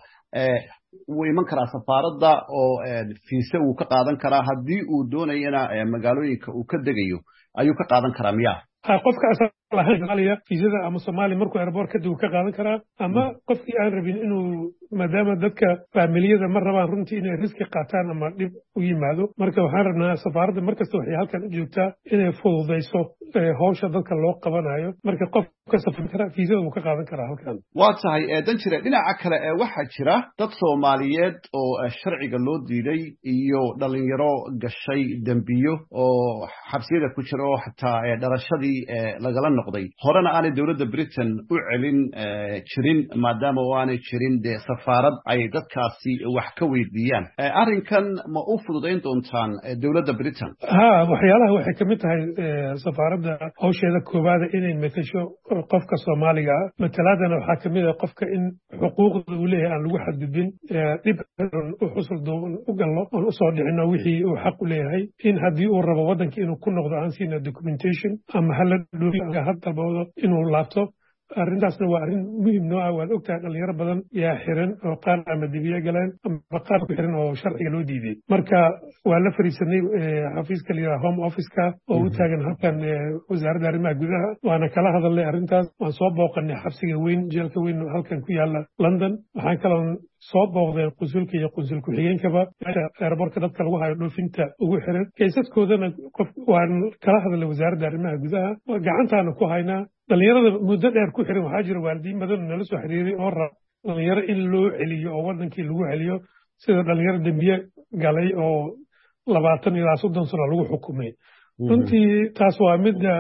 wuu iman karaa safaaradda oo fiisa uu ka qaadan karaa haddii uu doonayana magaalooyinka uu ka degayo ayuu ka qaadan karaa miyaa qofka asal ahaan Soomaaliya fiisada ama Soomaali markuu airport ka dib ka qaadan karaa ama qofkii aan rabin inuu maadaama dadka familiyada mar rabaan runtii inay riski qaataan ama dib u yimaado marka waxaan rabnaa safaaradda markasta waxay halkan u joogtaa inay fududeyso hawsha dadka loo qabanayo marka qofka safar kara fiisada uu ka qaadan karaa halkan waa tahay dan jira dhinaca kale ee waxa jira dad Soomaaliyeed oo sharciga loo diiday iyo dhalinyaro gashay dambiyo oo xabsiyada ku jira oo xataa dhalashadii lagala noqday horena aanay dawladda Britain u celin jirin maadaama oo aanay jirin de safaarad ay dadkaasi wax ka weydiiyaan arrinkan ma u fududeyn doontaan dawladda Britain ha waxyaalaha waxay ka mid tahay safaaradda hawsheeda koobaad inay matasho qofka Soomaaliga matalaadana waxaa ka mid ah qofka in xuquuqda uu leeyahay aan lagu xadgudbin dib u xusul dooban u gallo oo u soo dhicino wixii uu xaq u leeyahay in haddii uu rabo waddanka inuu ku noqdo aan siina documentation ama hal hadda bawdo inuu laabto arrintaasna waa arrin muhiim noo ah waad ogtahay dhalinyaro badan yaa xiran oo qaar ama dibiye galeen ama qaar ku xiran oo sharciga loo diiday marka waa la fariisanay xafiiska liya home office-ka oo u taagan halkan wasaaradda arrimaha gudaha waana kala hadalnay arrintaas waan soo booqanay xabsiga weyn jeelka weyn oo halkan ku yaala London waxaan kaloo soo booqday qunsulka iyo qunsul ku-xigeenkaba airportka dadka lagu hayo dhoofinta ugu xiran kaysaskoodana qof waan kala hadalnay wasaaradda arrimaha gudaha gacantaana ku haynaa dhalinyarada muddo dheer ku xiran waxaa jira waalidiin badan nala soo xiriiray oo rab dhalinyaro in loo celiyo oo wadankii lagu celiyo sida dhalinyaro dambiye galay oo labaatan ilaa soddon sano lagu xukumay runtii taas waa midda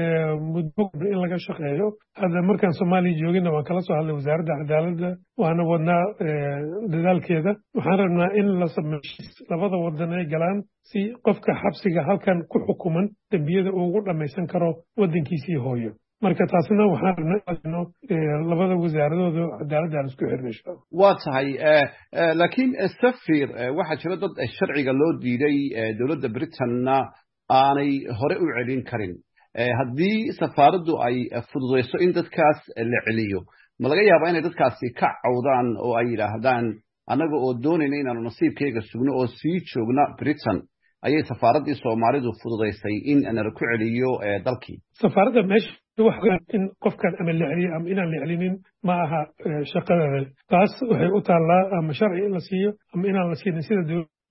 muddo in laga shaqeeyo hadda markaan Soomaaliya joogina waan kala soo hadlay wasaaradda cadaaladda waana wadnaa dadaalkeeda waxaan rabnaa in la sameeyo labada wadan ay galaan si qofka xabsiga halkan ku xukuman dambiyada uu ugu dhameysan karo wadankiisii hooyo marka taasna waxaan rabnaa labada wasaaradooda cadaaladda aan isku xirnayso waa tahay laakiin safir waxa jira dad sharciga loo diiday dawladda Britain-na aanay hore u celin karin haddii safaaraddu ay fududeyso in dadkaas la celiyo ma laga yaabaa inay dadkaasi ka cawdaan oo ay yidhaahdaan annaga oo doonayna inaanu nasiibkayga sugno oo sii joogna Britain ayay safaaraddii Soomaalidu fududeysay in ana ku celiyo dalkii safaaradda meesha wax in qofkan ama la celiyo ama inaan la celinin ma aha shaqadeeda taas waxay u taallaa ama sharci in la siiyo ama inaan la siinin sida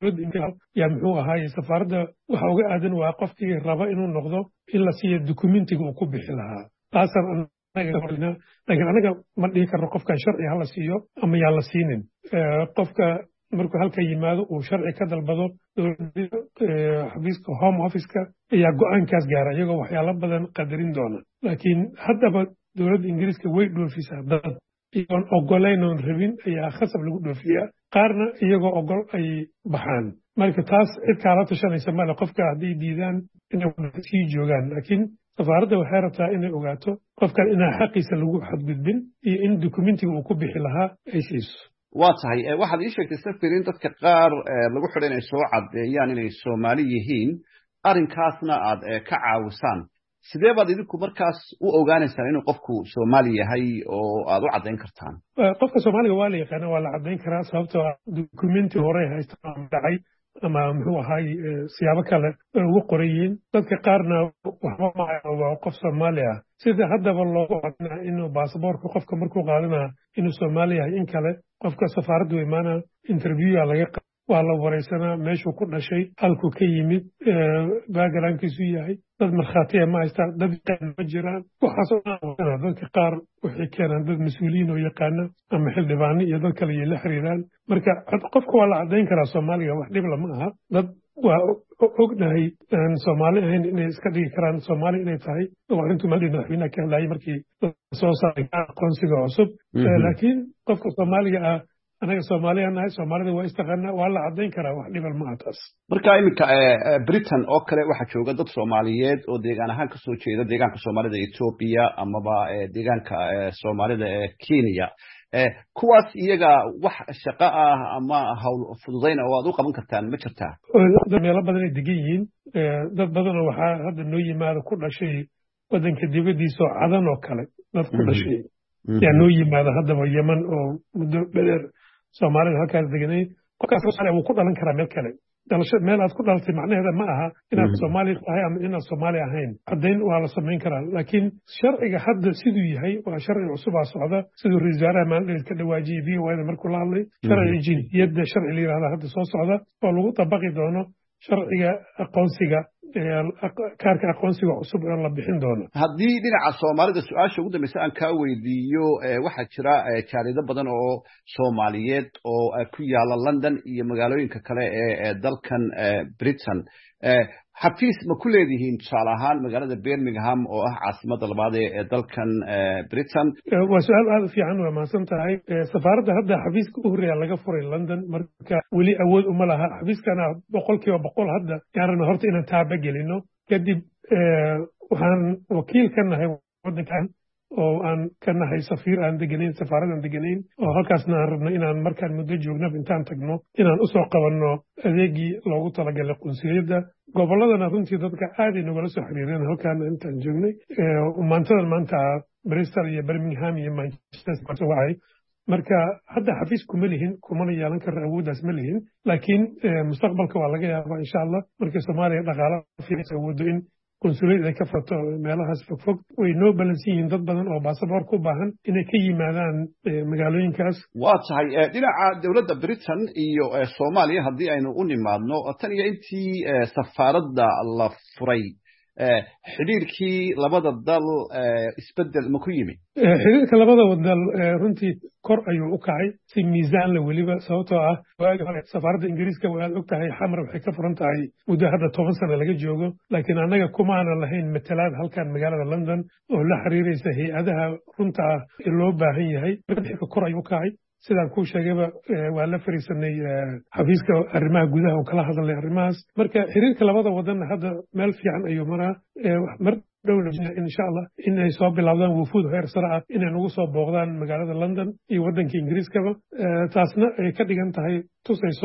yaa muxuu ahaayey safaaradda waxa uga aadan waa qofkii raba inuu noqdo in la siiyo dokumentiga uu ku bixi lahaa taasaan laakiin anaga ma dhihi karno qofkan sharci ha la siiyo ama yaa la siinin qofka markuu halka yimaado uu sharci ka dalbado xafiiska home office-ka ayaa go-aankaas gaara iyagoo waxyaalo badan qadarin doona laakiin haddaba dowladda Ingiriiska way dhoofisaa dad iyagoon ogolayn oon rabin ayaa khasab lagu dhoofiyaa qaarna iyagoo ogol ay baxaan marka taas cid kaala tashanaysa male qofka hadday diidaan inay sii joogaan laakiin safaaradda waxay rabtaa inay ogaato qofkan inaan xaqiisa lagu xadgudbin iyo in dokumentiga uu ku bixi lahaa ay siiso waa tahay waxaad ii sheegtay safir in dadka qaar lagu xidhay inay soo caddeeyaan inay Soomaali yihiin arrinkaasna aad ka caawisaan sidee baad idinku markaas u ogaanaysaan inuu qofku Soomaali yahay oo aad u caddayn kartaan qofka Soomaaliga waa la yaqaan waa la caddayn karaa sababtoo ah dokumenti hore haystaan dhacay ama muxuu ahaay siyaabo kale ugu qorayiin dadka qaarna waxba ma waa qof Soomaali ah sida haddaba loogu cadnaa inuu baasaboorka qofka markuu qaadanaa inuu Soomaali yahay in kale qofka safaaraddu imaana interview laga waa la wareysanaa meeshuu ku dhashay halkuu ka yimid backgroundkiisu yahay dad markhaatiya ma haystaan dad ma jiraan waxaasoo dadka qaar waxay keenaan dad mas-uuliyiin oo yaqaana ama xildhibaano iyo dad kale iyo la xiriiraan marka qofka waa la caddayn karaa Soomaaliga wax dhib lama aha dad waa ognahay aan Soomaali ahayn inay iska dhigi karaan Soomaali inay tahay oo arrintu maalin madaxweynaha ka hadlayay markii soo saaray aqoonsiga cusub laakiin qofka Soomaaliga ah anaga Soomaaliya nahay Soomaalida waa istaqana waa la cadeyn karaa wax dhibal ma taas marka imika Britain oo kale waxa jooga dad Soomaaliyeed oo deegaan ahaan ka soo jeeda deegaanka Soomaalida ee Ethiopia ama ba deegaanka Soomaalida ee Kenya kuwaas iyaga wax shaqo ah ama hawl fududeyn oo aad u qaban kartaan ma jirtaa meelo badan ay degan yihiin dad badan oo waxa hadda noo yimaado ku dhashay wadanka dibadiisa oo cadan oo kale dad ku dhashay yaa noo yimaado haddaba Yemen oo muddo dheer Soomaalida halkaas deganay qofkaas Soomaaliya uu ku dhalan karaa meel kale dalasho meel aad ku dhalatay macnaheedu ma aha inaad Soomaali tahay ama inaad Soomaali ahayn haddeen waa la sameyn karaa laakiin sharciga hadda siduu yahay waa sharci cusub oo socda sidoo risaaraha maalinta ka dhawaajiyay V O A markuu la hadlay sharci jinsiyadda sharci leeyahay hadda soo socda oo lagu tabaqi doono sharciga aqoonsiga kaarka aqoonsiga cusub oo la bixin doono haddii dhinaca Soomaalida su'aasha ugu dambaysa aan ka weydiiyo waxa jira jaarido badan oo Soomaaliyeed oo ku yaala London iyo magaalooyinka kale ee dalkan Britain xafiis ma ku leedihiin tusaale ahaan magaalada Birmingham oo ah caasimadda labaad ee dalkan Britain waa su'aal aad u fiican waa mahadsan tahay safaaradda hadda xafiiska u horeeya laga furay London marka weli awood uma laha xafiiskana boqolkiiba boqol hadda yaarna horta inaan taaba gelino kadib waxaan wakiil ka nahay wadankan oo aan ka nahay safiir aan deganayn safaaradan deganayn oo halkaasna aan rabno inaan markaan muddo joogno intaan tagno inaan u soo qabanno adeegii loogu talagalay qunsuliyadda gobolladana runtii dadka aad ay nagala soo xiriireen halkaan intaan joognay maantadan maanta Bristol iyo Birmingham iyo Manchester waxay marka hadda xafiis kuma lihin kumana yeelan karo awooddaas ma lihin laakiin mustaqbalka waa laga yaabaa insha Allah marka Soomaaliya dhaqaale fiican awoodo in konsuliyada ay ka furto meelahaas fogfog way noo balansan yihiin dad badan oo baasaboor ku baahan inay ka yimaadaan magaalooyinkaas waa tahay dhinaca dowladda Britain iyo Soomaaliya haddii aynu u nimaadno tan iyo intii safaaradda la furay xiriirkii labada dal isbedel ma ku yimi xiriirka labada dal runtii kor ayuu u kacay si miisaan la weliba sababtoo ah waagi hore safaaradda Ingiriiska waad og tahay xamar waxay ka furan tahay muddo hadda toban sano laga joogo laakiin annaga kumaana lahayn matalaad halkan magaalada London oo la xiriiraysa hay'adaha runta ah ee loo baahan yahay xiriirka kor ayuu u kacay sidaan ku sheegayba waa la fariisanay xafiiska arrimaha gudaha oo kala hadalay arrimahaas marka xiriirka labada wadan hadda meel fiican ayuu maraa mar dhowna insha Allah inay soo bilaabdaan wufuud heer sare ah inay nagu soo booqdaan magaalada London iyo wadanka Ingiriiskaba taasna ay ka dhigan tahay tusayso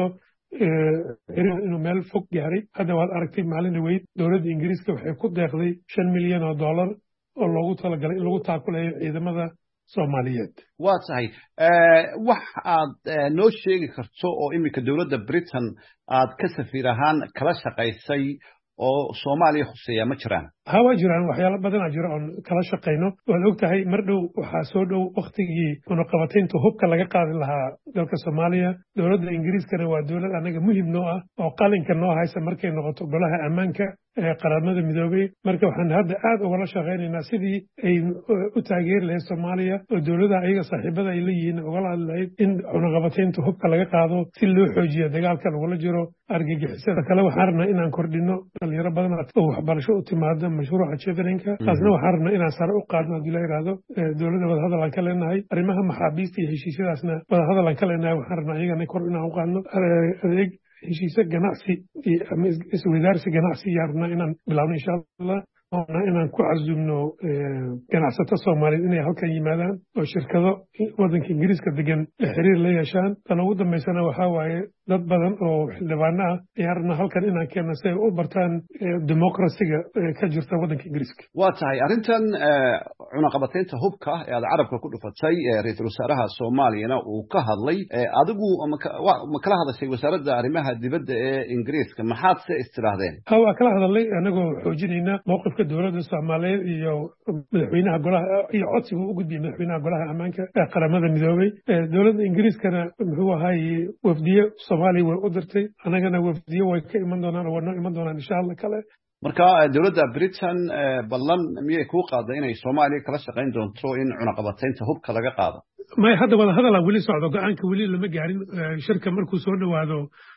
inuu meel fog gaaray hadda waad aragtay maalin weyd dowladda Ingiriiska waxay ku deeqday shan milyan oo dollar oo loogu talagalay in lagu taakuleeyo ciidamada Soomaaliyeed waa tahay wax aad noo sheegi karto oo imika dowladda Britain aad ka safiir ahaan kala shaqaysay oo Soomaaliya khuseeya ma jiraan ha waa jiraan waxyaalo badan ah jira oo kala shaqeyno waad og tahay mar dhow waxaa soo dhow waqtigii cunaqabataynta hubka laga qaadi lahaa dalka Soomaaliya dowladda Ingiriiskana waa dowlad anaga muhiim noo ah oo qalinka noo haysa markay noqoto golaha ammaanka ee qaramada midoobay marka waxaan hadda aad uga shaqeynaynaa sidii ay u taageeri lahayd Soomaaliya oo dowladda ayaga saaxiibada ay leeyihiin uga hadlayd in cunaqabataynta hubka laga qaado si loo xoojiyo dagaalka lagula jiro argagixisada kale waxaan rabnaa inaan kordhino dhalinyaro badan oo waxbarasho u timaado mashruuca Cheveninka taasna waxaan rabnaa inaan sare u qaadno haddii la yiraahdo dowladda wada hadal aan ka leenahay arrimaha maxaabiista iyo heshiisyadaasna wada hadal aan ka leenahay waxaan rabnaa iyagana kor inaan u qaadno adeeg heshiisyo ganacsi iyo isweydaarsi ganacsi yaa rabnaa inaan bilaabno insha Allah inaan ku cazumno ganacsato Soomaaliyeed inay halkan yimaadaan oo shirkado wadanka Ingiriiska degan xiriir la yeeshaan tan ugu dambeysana waxaa waaye dad badan oo xildhibaano ah ayaa rabnaa halkan inaan keenno si ay u bartaan dimuqraasiga ka jirta wadanka Ingiriiska waa tahay arrintan cunaqabataynta hubka ee aad carabka ku dhufatay ra'iisul wasaaraha Soomaaliyana uu ka hadlay adigu ma kala hadashay wasaaradda arrimaha dibadda ee Ingiriiska maxaad se istiraadeen ha waa kala hadalay anagoo xoojinayna mowqifka dowladda Soomaaliyeed iyo madaxweynaha golaha iyo codsiga u gudbiyay madaxweynaha golaha ammaanka ee qaramada midoobay dowladda Ingiriiskana muxuu ahay wafdiye Soomaaliya way u dirtay anagana wafdiye way ka iman doonaan oo iman doonaan insha Allah kale marka dowladda Britain ballan miyay ku qaaday inay Soomaaliya kala shaqeyn doonto in cunaqabataynta hubka laga qaado ma hadda wada hadal wali socdo go'aanka wali lama gaarin shirka markuu soo dhawaado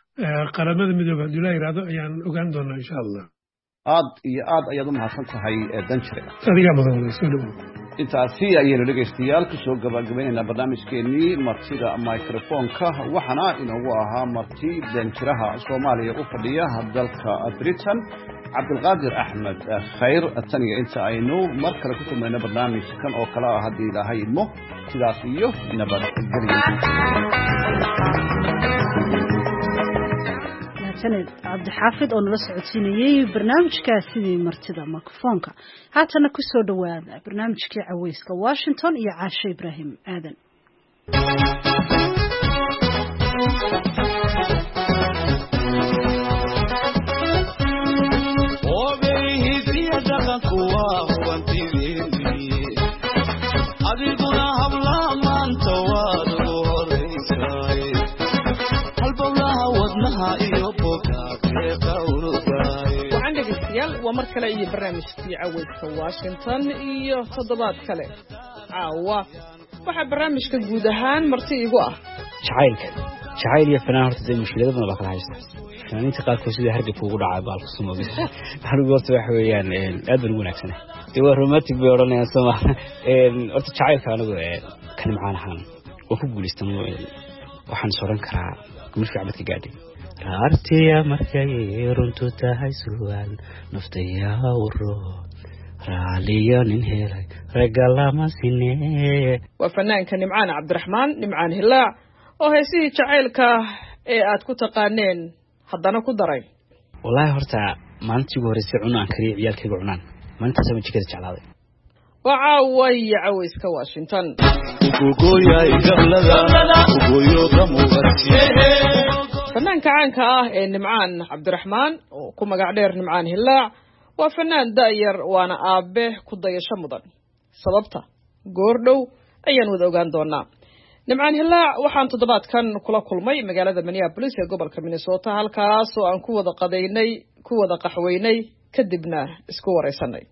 qaramada midoobe haddii la yidhaahdo ayaan ogaan doonaa insha allah. aad iyo aad ayaad u mahadsan tahay danjire. adigaa mudan soo dhawow. intaasi ayaynu dhegaystayaal kusoo gabagabaynaynaa barnaamijkeenii martida microfonka waxaana inoogu ahaa marti danjiraha soomaaliya u fadhiya dalka britain cabdilqaadir axmed khayr taniga inta aynu mar kale ku samayno barnaamijkan oo kale ah haddii ilaahay idmo sidaas iyo nabadgelyo. sanad cabdixaafid oo nala socodsiinayay barnaamijkaasi martida mikrofoonka. haatana ku soo dhawaada barnaamijkii caweyska Washington iyo Caashe Ibraahim Aadan. waa mar kale iyo barnaamijkii caweyska Washington iyo toddobaad kale. caawa waxa barnaamijka guud ahaan marti igu ah jacaylka jacayl iyo fanaan horta day mushkilada badan kala haysta. fanaaniinta qaarkood sida hargabka ugu dhacay baalka Soomaaliya anigu horta waxa weeyaan aad baan ugu wanaagsan ee waa romantic bay oranayaan Soomaaliya ee horta jacaylka anigu kan macaan ahaan oo ku guuleystay waxaan sooran karaa guurka cabadka gaadhay raartiya markay runtu tahay su'aal naftaya waro raaliyo nin helay regalama sinee. waa fanaanka Nimcaan Cabdiraxmaan Nimcaan Hilaac oo heesihii jacaylka ee aad ku taqaaneen haddana ku daray. wallahi horta maalintii ugu horeysay cunaan kariye ciyaalkayga cunaan maalintaas ma jikada jeclaaday. waa caaway caweyska Washington. fanaanka caanka ah ee Nimcaan Cabdiraxmaan oo ku magac dheer Nimcaan Hilaac waa fanaan da'yar waana aabe ku dayasho mudan. sababta goordhow ayaan wada ogaan doonaa. Nimcaan Hilaac waxaan toddobaadkan kula kulmay magaalada Minneapolis ee gobolka Minnesota halkaas oo aan ku wada qadaynay ku wada qaxweynay kadibna isku wareysanay.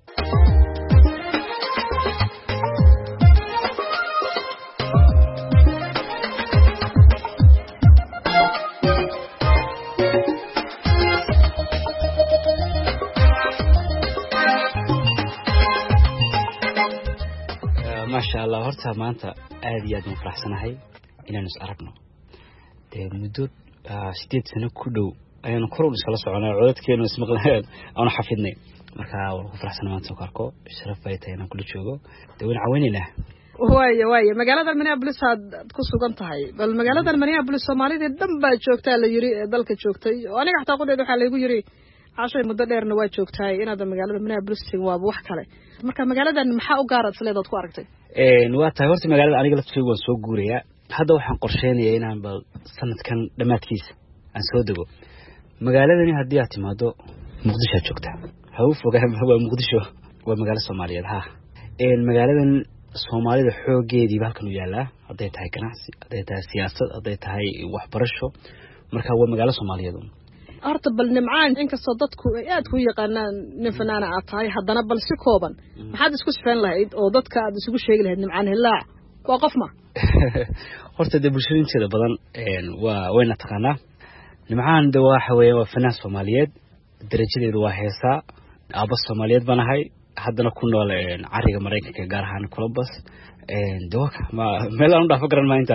masha Allah horta maanta aad iyo aad u faraxsanahay inaan is aragno. de muddo sideed sano ku dhow ayaan koroon iskala soconay codadkeena ismaqlaan aan xafidnay marka waan ku faraxsanahay maanta soo karko sharaf ay tahay inaan kula joogo de waan caawinaynaa. waaye waaye magaalada Minneapolis aad ku sugan tahay bal magaalada Minneapolis Soomaalida dhan baa joogtaa la yiri dalka joogtay oo aniga xataa qodeed waxa la igu yiri cashay muddo dheerna waa joogtay inaad magaalada Minneapolis waa wax kale marka magaaladan maxaa u gaarad fileedood ku aragtay. een waa tahay horta magaalada aniga la tusay waan soo guuraya hadda waxaan qorsheynayaa inaan bal sanadkan dhamaadkiisa aan soo dago magaaladani haddii aad timaado Muqdisho joogta ha u fogaan waa Muqdisho waa magaalo Soomaaliyeed ha een magaaladan Soomaalida xoogeedii halkan u yaala haday tahay ganacsi haday tahay siyaasad haday tahay waxbarasho marka waa magaalo Soomaaliyeed. horta bal Nimcaan inkastoo dadku aad ku yaqaanaan nin fanaana aad tahay haddana bal si kooban maxaad isku sifeen lahayd oo dadka aad isugu sheegi lahayd Nimcaan Hilaac waa qof ma. horta de bulshada inteeda badan een waa wayna taqaanaa Nimcaan de waxa weeye waa fanaan Soomaaliyeed darajadeedu waa heesaa aaba Soomaaliyeed baan ahay haddana ku nool een cariga Mareykanka gaar ahaan Columbus een dawaka ma meel aan u dhaaf garan ma inta.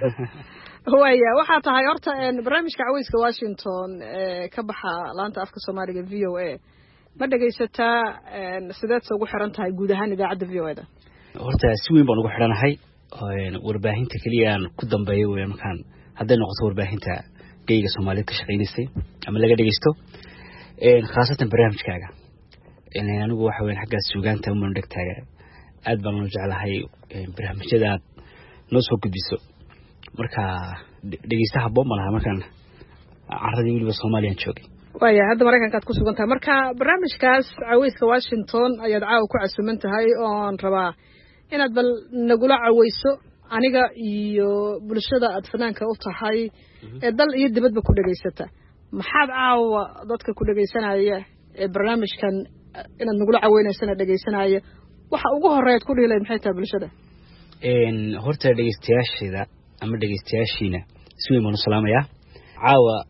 waya waxa tahay horta een barnaamijka caweyska Washington ee ka baxa laanta afka Soomaaliga V O A ma dhageysataa een sideed ugu xiran tahay guud ahaan idaacadda V O A da. horta si weyn baan ugu xiranahay een warbaahinta kaliya aan ku dambeeyo weeyaan markaan hadday noqoto warbaahinta geyga Soomaaliyeed ka shaqeynaysay ama laga dhageysto een khaasatan barnaamijkaaga een anigu waxa weyn xagga suugaanta uma dhagtaaga aad baan u jeclahay barnaamijyada noo soo gudbiso marka dhageystaha boomalaha markaan caradii waliba Soomaaliya joogay. waya hadda Mareykanka aad ku sugan tahay marka barnaamijkaas caweyska Washington ayaad caaw ku casuuman tahay oon rabaa inaad bal nagula caweyso aniga iyo bulshada aad fanaanka u tahay ee dal iyo dibadba ku dhageysata maxaad caawa dadka ku dhageysanaya ee barnaamijkan inaad nagula caweynaysana dhageysanaya waxa ugu horeeyad ku dhilay maxay tahay bulshada. een horta dhageystayaasheeda ama dhageystayaashiina si weyn baan u salaamayaa caawa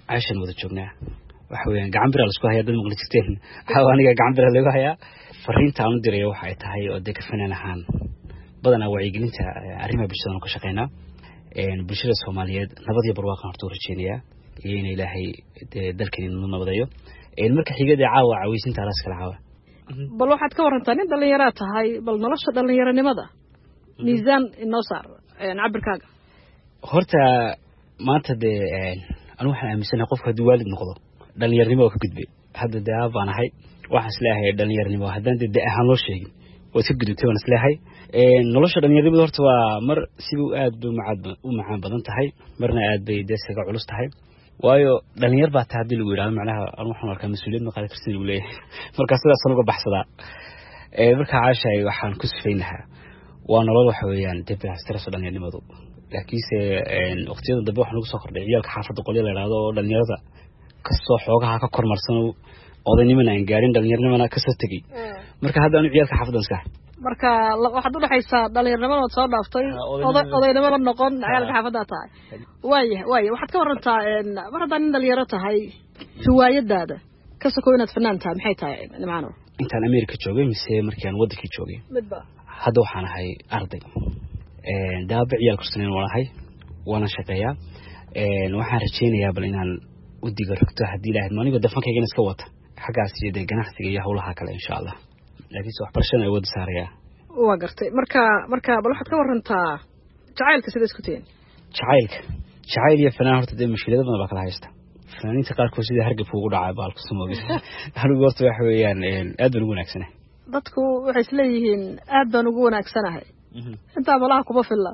عايشين وذا جوجنا وحويان قعنبرة لسكوا هي دم قلتين حوانية قعنبرة اللي وهي فرين تعاون دري وحي تهاي وديك فنان هان بدنا وعي قلنت عريمة بجسدنا كشقينا إن بشرة الصوماليات نبضي برواقع هرتور تشينيا يعني إلهي دلكن إنه نبضيه إن مركز حاجة عاوة عويسين تراسك العاوة بل واحد كورن تاني دلنيرات هاي بل نلش دلنيرة نمذا ميزان النصر نعبر كاجا هرتا ما تدي أنا وحنا مثلا قف هدي والد نقضه دلنيرة نمو كجدبي هذا ده أنا هاي واحد سلاحي دلنيرة نمو هذا ده أهانلو شيء وتجد تون سلاحي نلش دلنيرة نمو هرتا مر سيبو آد بمعاد ومعان بدن تهاي مرنا آد بيدسك علوس تهاي waayo dhalinyar baa taadil ugu yiraahdo macnaha aan waxaan arkaa mas'uuliyad ma qaadi karsin uu leeyahay marka sidaas aan uga baxsadaa ee marka caashay waxaan ku sifeynahay waa nolol wax weeyaan dib u stress dhalinyarnimadu laakiinse een waqtiyada dambe waxaan ugu soo kordhay ciyalka xaafadda qolyo la yiraahdo oo dhalinyarada ka soo xoogaha ka kormarsan odaynimana aan gaarin dhalinyarnimana ka soo tagay marka hadda aan ciyalka xaafadda iska marka waxaad u dhaxaysaa dhalinyarnimada soo dhaaftay odaynimada noqon ciyalka xaafadda tahay waaye waaye waxaad ka warantaa in mar haddaan dhalinyaro tahay riwaayadaada ka soo inaad fanaan tahay maxay tahay macno intaan Amerika joogay mise markii aan wadankii joogay midba hadda waxaan ahay arday een daabac ciyal kursaneen walahay wana shaqeeyaa een waxaan rajeynayaa bal inaan u diga rogto hadii ilaahay maaniga dafankayga iska wata xagaas iyo ganacsiga iyo hawlaha kale insha Allah laakiin wax barashada ay wada saaraya waa gartay marka marka bal waxaad ka warantaa jacaylka sida isku teen jacaylka jacayl iyo fanaan horta dee mushkilada badan baa kala haysta fanaaniinta qaarkood sida hargab ugu dhacay baalku samoogay anigu horta wax weeyaan aad baan ugu wanaagsanahay dadku waxay isleeyihiin aad baan ugu wanaagsanahay inta malaha kuma filla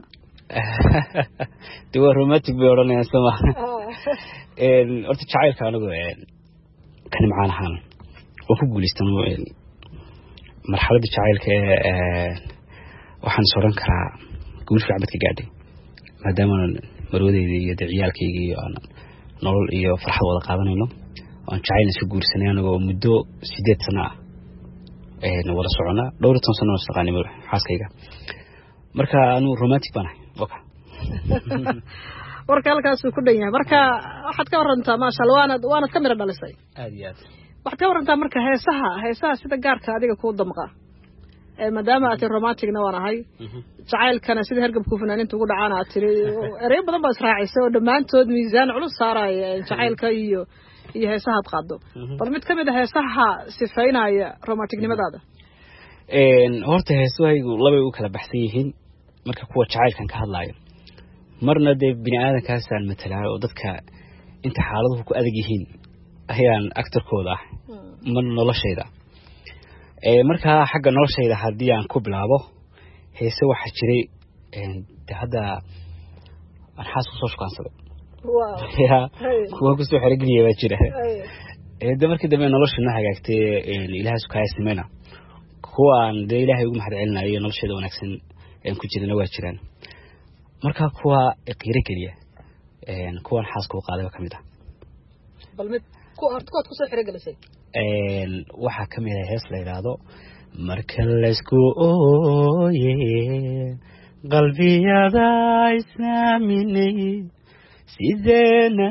dee romantic bay oranayaan sama een horta jacaylka anigu een kan macaan ahaan oo ku guuleystan marxaladda jacaylka ee waxaan sooran karaa guul fiican badka gaadhay maadaama marwadayda iyo ciyaalkayga iyo aan nolol iyo farxad wada qaadanayno aan jacayl isku guursanay anagoo muddo sideed sano ah ee wada socona dhowr iyo toban sano oo shaqaanimo xaaskayga marka aanu romantic banahay oka warka halkaas uu ku dhan yahay marka waxaad ka warantaa maasha Allah waana waana ka mira dhalisay aad iyo aad waxaad ka warantaa marka heesaha heesaha sida gaarka adiga ku damqa ee maadaama aad romanticna wanahay jacaylkana sida hargabku fanaaniinta ugu dhacaan aad tiri eray badan baa israacisay oo dhamaantood miisaan culus saaray jacaylka iyo iyo heesaha qaado bal mid kamid ah heesaha sifaynaya romanticnimadaada een horta heesahaygu laba u kala baxsan yihiin marka kuwa jacaylkan ka hadlayo marna dee bini aadankaasaan matalaa oo dadka inta xaaladuhu ku adag yihiin ayaan actorkooda ah mar noloshayda ee marka xagga noloshayda hadii aan ku bilaabo heese waxa jiray een hadda aan xaas ku soo shaqaansaday wow ya kuwa ku soo xirigeliyay waa jira ee de markii dambe noloshana hagaagtay een ilaahay isku haysimena kuwa aan de ilaahay ugu mahad celinayo noloshayda wanaagsan ee ku jirana waa jiraan marka kuwa qiire kaliya een kuwan xaas ku qaaday kamid ah bal mid ku hortood ku soo xirigelisay een waxa kamid ah hees la yiraahdo marka la isku ooye qalbiyada isaaminay sidena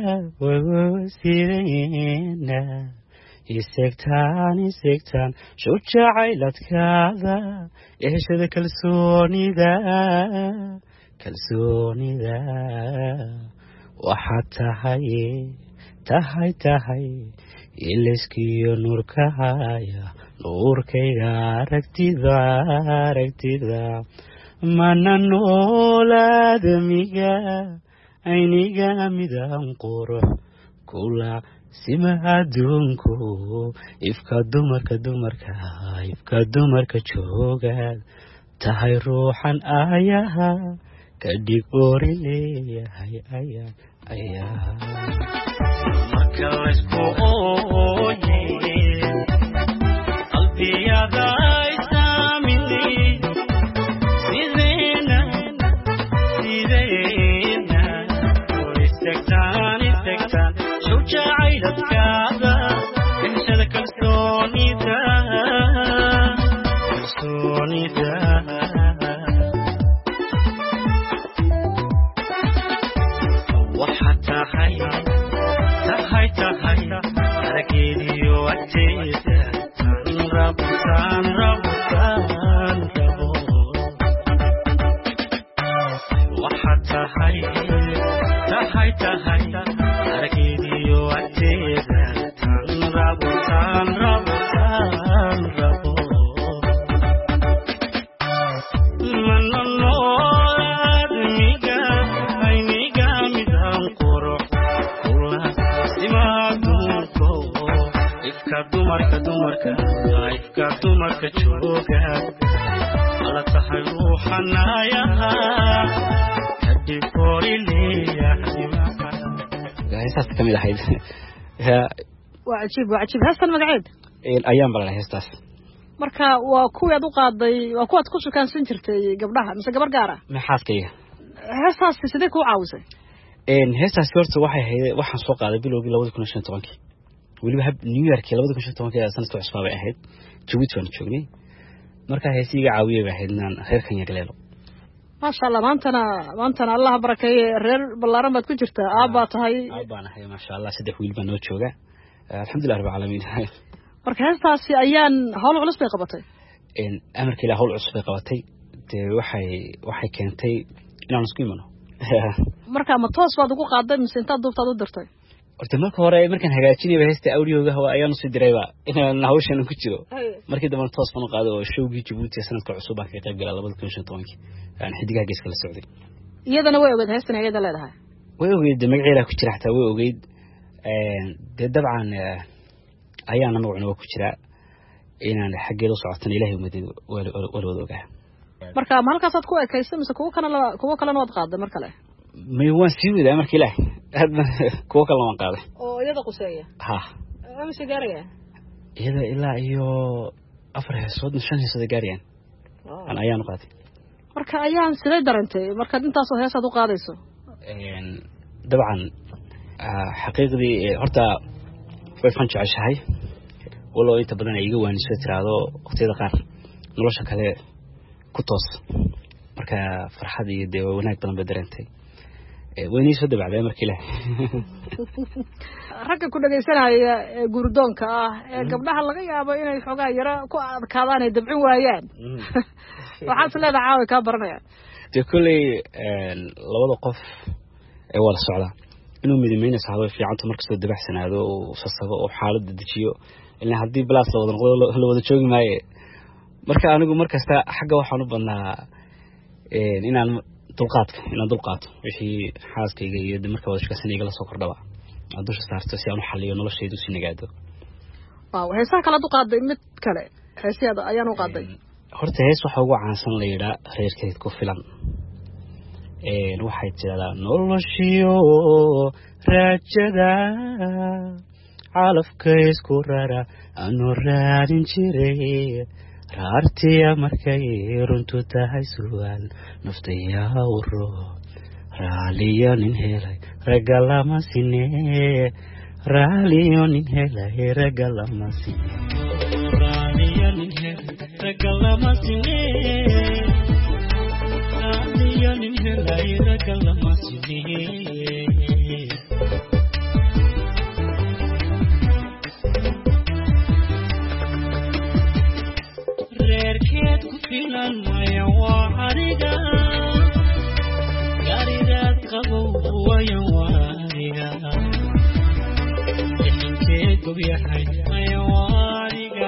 wasiirena isegtaan isegtaan shujacayladkaada eeshada kalsoonida kalsoonida waxa tahay tahay tahay ilaskiyo nurkahaya nurkayga aragtida aragtida mana noolaadamiga ayniga midaan qurux kula sima adduunku ifka dumarka dumarka ifka dumarka jooga tahay ruuxan ayaha kadhig oori leeyahay ayaa ayaa marka la isku ooye qalbiyada isaaminay sidena sidena isegtaan isegtaan shujacayladkaada inshada kalsoonida kalsoonida waxa tahay tahay dumarka ifka dumarka jooga ala tahay ruuxanayaha kadib koorileya heestaas ka mid ahayd waa cajiib waa cajiib heestan magaceed ayaan balan heestaas marka waa kuwii aad u qaaday waa kuwaad ku shukaansan jirtay gabdhaha mise gabar gaar ah maxaaskayga heestaas sidee ku caawisay een heestaas horta waxay ahayd waxaan soo qaaday bilowgii laba kun iyo shan iyo toban waliba hab New York laba kun iyo shan iyo toban sanadka cusub bay ahayd Djibouti waan joognay marka heesiga caawiyay bay ahayd naan reer Kenya galeelo ما شاء الله ما أنتنا ما أنتنا الله بركة رير بالله ما تكون جرت أبا تهاي أبا أنا هي ما شاء الله سيد حويل بنوت شوجا الحمد لله رب العالمين بركة هالتاسي أيام هول على سبيق قبتي إن أمر كلا هول على سبيق قبتي وحي وحي كنتي إن أنا سكين منه مركا ما توصل دقوق قادم سنتات دوب تدو درتي قلت مركا وراي مركا هجاتيني بهست أوريو جه هو أيام نصيد دريبا إن نهوش إنه كتيرو مركا دم توصل من قادو شوجي جيبوتي سنة كعصوبة كي قبل الله بدك نشوف طوانك يعني حديقة جيس كلا السعودي يدا نوي وجد هستنا يدا لا لها ويوجد مقعيرة كتير حتى ويوجد ده طبعا أيام نوع نوع كتير إن أنا حقي لو صعدتني إلهي ومدين والوضوجه مركا ما لك صدق كوي كيس مس كوي كنا كوي كلا نوض قادة مركا له ما هو سوي ده مركا له كوي كلا ما قاده أو يدا قصية ها أم سيجارية يدا إلا إيو أفرح صوت نشان هسه جاريان أنا أيام قادي marka ayaan sidee darantay marka intaas oo heesad u qaadayso een dabcan xaqiiqdii horta way fan jeceshahay walo inta badan ay iga waaniso tiraado waqtiyada qaar nolosha kale ku toos marka farxad iyo deewa wanaag badan ba darantay ee weynii soo dabacday markii la ragga ku dhageysanaya gurdoonka ah ee gabdhaha laga yaabo inay xogaa yara ku adkaadaan ay dabcin waayaan waxaad leedahay caawi ka baranaya de kulay labada qof ee wala socda inuu midimeyna saxabo fiicanto marka soo dabacsanaado oo sasago oo xaaladda dejiyo ilaa hadii balaas la wada noqdo la wada joogi maaye marka anigu markasta xagga waxaan u badnaa een inaan dulqaadka inaan dulqaato wixii xaaskayga iyo marka wada shaqaynayga la soo kordhaba aan dusha saarto si aan u xalliyo noloshaydu si nagaado waaw heesaha kala duqaaday mid kale heesiyada ayaan u qaaday horta hees waxa ugu caansan la yiraahdo reerkeed ku filan ee waxay jiraan noloshiyo raajada calafka isku rara aanu raadin jiray raartiya markay runtu tahay su'aal naftaya uro raaliyo nin helay ragalama sine raaliyo nin helay ragalama sine raaliyo nin helay ragalama sine raaliyo nin helay ragalama sine reerkeed ku filan maya waa ariga gaaridaad qabo waya waa ariga inkeed gobyahay maya waa ariga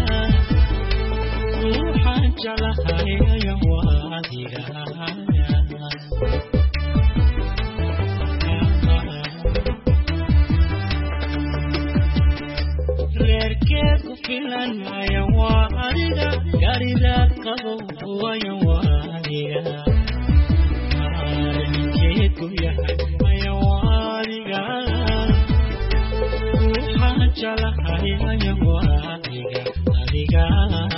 ruuxaan jeclahay maya waa ariga reerkeed ku filan maya waa ariga gaaridaad qabo waya waa ariga inkeed gobyahay maya waa ariga ruuxaan jeclahay maya waa ariga ariga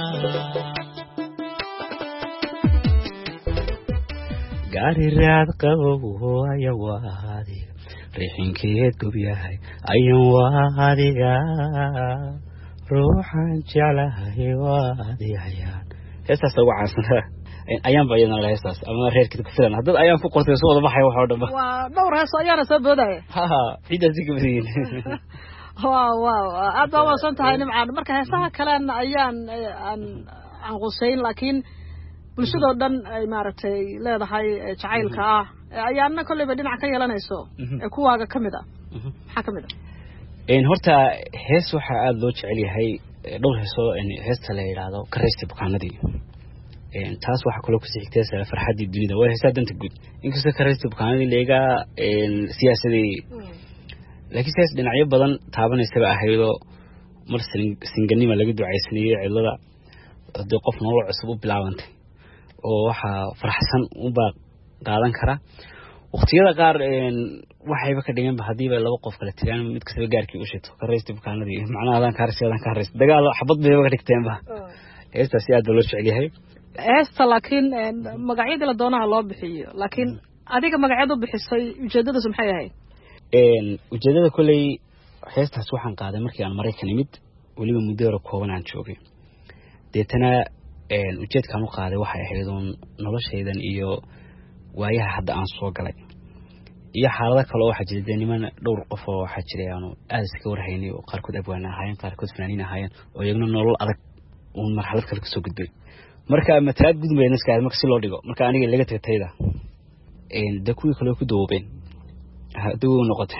gaaridaad qabo waya waa ariga riixinkeed gobyahay ayan waa adiga ruuxan jeclahay waa adiyayaan heestaas ugu caansan ayaan bayadna la heestaas ama reerkeed ku filan haddii ayaan ku qortay soo wada baxay waxa oo dhan waa dhowr hees ayaana soo boodaya ha ciidan si gabadhiin waaw waaw aad baa wanaagsan tahay nimcaan marka heesaha kalena ayaan aan aan qusayn laakiin bulshada dhan ay maaragtay leedahay jacaylka ah ayaana kulliba dhinac ka yeelanayso ee kuwaaga kamid ah maxaa kamid ah een horta hees waxa aad loo jecel yahay dhowr heeso in heesta la yiraahdo kareysta bukaanadii een taas waxa kale ku sixigtay farxadii dunida waa heesaa danta guud inkastoo kareysta bukaanadii leega een siyaasadii laakiin siyaas dhinacyo badan taabanaysa ahaydo mar singanima laga ducaysanayay cilada hadii qof nolol cusub u bilaabantay oo waxa faraxsan u baa qaadan kara waqtiyada qaar een waxayba ka dhigan hadii ba laba qof kala tiraan mid kasta gaarkii u shito ka reeysto bukaanadii macnaheedan ka reeysto ka reeysto dagaal xabad bay uga dhigteen ba heesta si aad loo jecel yahay heesta laakiin magacyada la doonaha loo bixiyo laakiin adiga magacyada u bixisay ujeedadu maxay ahayd een ujeedada kulay heestaas waxaan qaaday markii aan Mareykan imid waliba muddo yar kooban aan joogay deetana een ujeedkan u qaaday waxay ahayd noloshaydan iyo waayaha hadda aan soo galay iyo xaalada kale oo waxa jiray niman dhowr qof oo waxa jiray aanu aad iska warhaynay oo qaar kood abwaan ahaayeen qaar kood fanaaniin ahaayeen oo iyaguna nolol adag oo marxalad kale ka soo gudbay marka matalaad gudbay naska marka si loo dhigo marka aniga laga tagayda een dakuwi kale ku doobeen haduu noqotay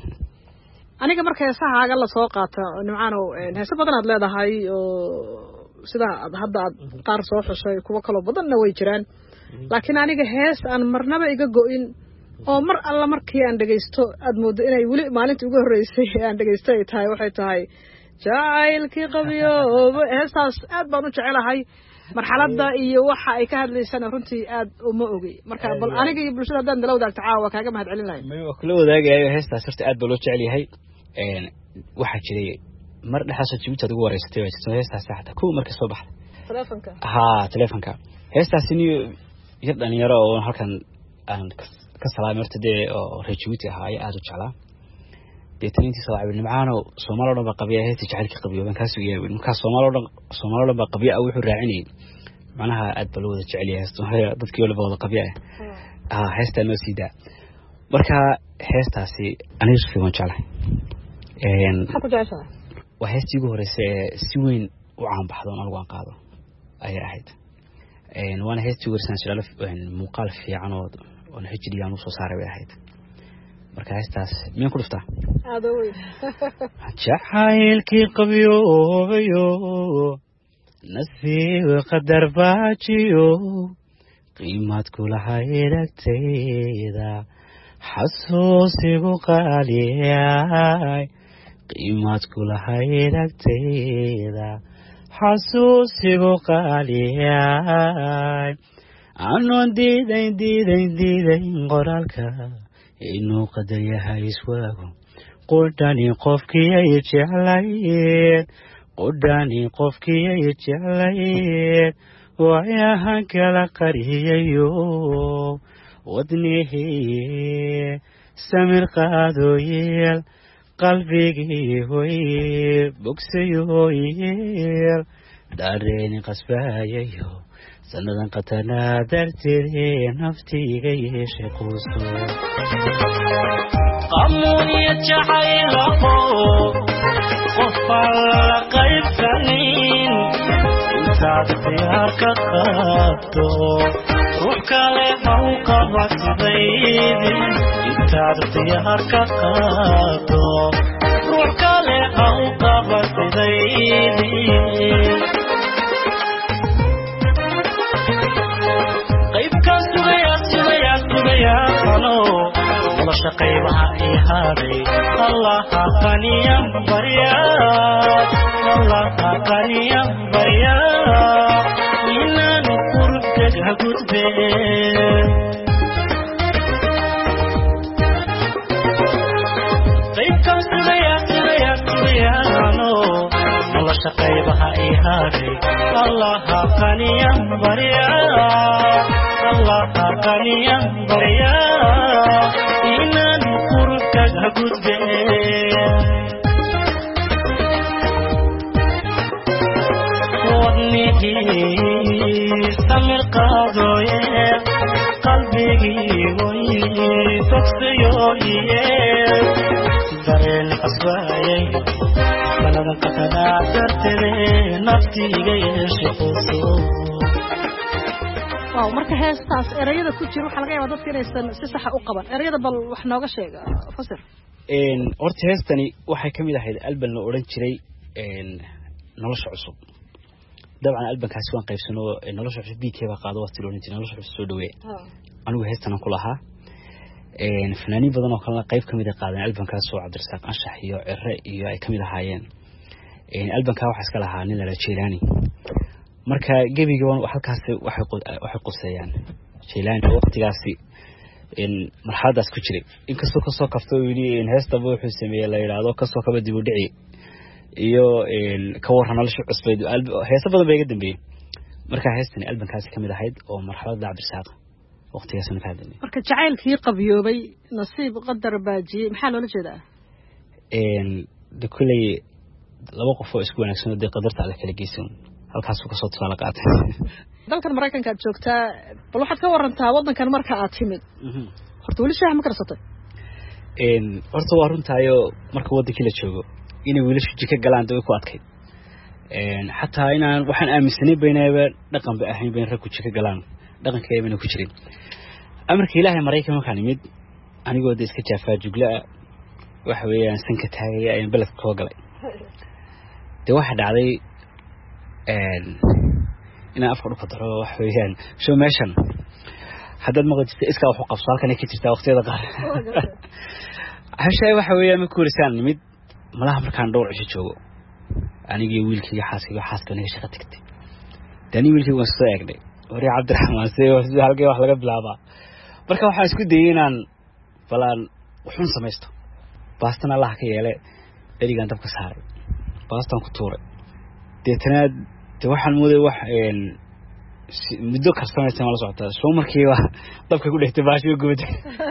aniga marka heesahaaga la soo qaato nimcaano heeso badan aad leedahay oo sida hadda qaar soo xushay kuwa kale badanna way jiraan laakiin aniga hees aan marnaba iga go'in oo mar alla markii aan dhageysto aad moodo inay wali maalintii ugu horeysay aan dhageysto ay tahay waxay tahay jacaylkii qabiyo heesaas aad baan u jecelahay marxaladda iyo waxa ay ka hadlaysana runtii aad uma ogay marka bal aniga iyo bulshada hadaan dalaw daagta caawa kaaga mahad celinahay mayo kala wadaagayo heestaas horta aad baa loo jecel yahay een waxa jiray mar dhaxasho jibta ugu wareystay way jirtay heestaas saxda ku markii soo baxday telefonka ha telefonka heestaas inuu yar dhalinyaro oo halkan aan ka salaamay horta dee oo rejuuti ahaa ay aad u jeclaa deetantii soo caawin nimcaano Soomaaliya dhan ba qabiya heestii jacaylka qabiyo ban kaas u yeerin marka Soomaaliya dhan Soomaaliya dhan ba qabiya wuxuu raacinay macnaha aad baa loo wada jecel yahay heestaa dadkii wala wada qabiya ah heestaa noo siida marka heestaasi aniga si fiican jeclahay een waxa ku jeceshahay waa heestii ugu horeysay si weyn u caan baxdo oo anigu aan qaado ay ahayd een waana heestii ugu horeysay shiraalaf muuqaal fiican oo oo hijriyaan u soo saaray way ahayd marka heestaas miyaan ku dhuftaa aad oo weyn jacaylkii qabiyo nasiib qadar baajiyo qiimad kula hayragteeda xasuusigu qaaliyay qiimad kula hayragteeda xasuusigu qaaliyay anon diidayn diidayn diidayn qoraalka inuu qadar yahay iswaago qudhani qofkii ay jeclayeen qudhani qofkii ay jeclayeen waayahan kala qariyayo wadnihii samir qaadooyeel qalbigii hoy bogsayoyeel daareeni qasbaayayo sanadan qatanaa darteedee naftiiga yeeshay quuso qamuuniya jacaylaho qofaan la qaybsanin intaad diyaar ka qaabto ruux kale ha u qabatidaydi intaad diyaar ka qaabto ruux kale ha u qabatidaydi shaqaybaha ihaaday allah qaniya bariya allah qaniya bariya inaan qurubka gudbe qaybkan sidaya sidaya sidaya no allah shaqaybaha ihaaday allah qaniya bariya allah qaniya bariya inaan qurubka gudbe wadnigii samir qaadooye qalbigii way fogsayoye dareen qasbaayay sanadan qatanaa darteede naftiiga yeeshay quuso waaw marka heestaas erayada ku jira waxa laga yaabaa dadka inaysan si sax u qaban erayada bal wax nooga sheeg fasir een horta heestani waxay kamid ahayd album la oran jiray een nolosha cusub dabcan albumkaas waan qaybsano nolosha cusub B K ba qaado waqti loo intii nolosha cusub soo dhaweey anigu heestan ku lahaa een fanaaniin badan oo kala qayb kamid ah qaadan albumkaas oo Cabdirasaaq Anshax iyo Cirre iyo ay kamid ahaayeen een albanka waxa iska lahaa nin la Jeelani marka gabiga halkaas waxay waxay qosayaan Jeelani waqtigaasi in marxadaas ku jiray inkastoo ka soo kafto wili in heesta wuxuu sameeyay la yiraahdo ka soo kaba dib u dhici iyo in ka waran nolosha cusbeed heesa badan bay iga dambeeyay marka heestan albankaasi kamid ahayd oo marxaladda Cabdirsaaq waqtigaas ka hadlay marka jacaylkii qabiyoobay nasiib qadar baajiyay maxaa loo jeedaa een de kulay laba qof oo isku wanaagsan oo qadarta la kala geysan halkaas uu ka soo tusaale qaatay dalkan Mareykanka aad joogtaa bal waxaad ka warantaa wadankan marka aad timid horta wali shaax ma karsatay een horta waa runtaayo marka wadankii la joogo inay wiilashu jika galaan daway ku adkay een xataa inaan waxaan aaminsanay beenayba dhaqan ba ahayn been rag ku jika galaan dhaqankeena ku jirin amarka Ilaahay Mareykanka waxaan imid anigoo iska jaafaa jugla waxa weeyaan sanka taagay ayaan baladka soo galay de waxa dhacday een ina afka dhulka daro waxa weeyaan soo meeshan hadad maqdis iska wax u qabso halkan ay ka jirtaa waqtiyada qaar hashay waxa weeyaan ma kuurisaan nimid malaha markaan dhowr cisho joogo anigii wiilkii xaaskiga xaaskana ay shaqo tagtay dani wiilkii waan soo eegnay wari Cabdiraxmaan see halkii wax laga bilaabaa marka waxaan isku dayay inaan balaan wuxuu sameeysto baastan Allah ka yeelay erigan dabka saaray baastan ku tuuray deetana de waxaan mooday wax een muddo karsanaysa ma la socota soo markii waa dabka ku dhigtay baashiga gubtay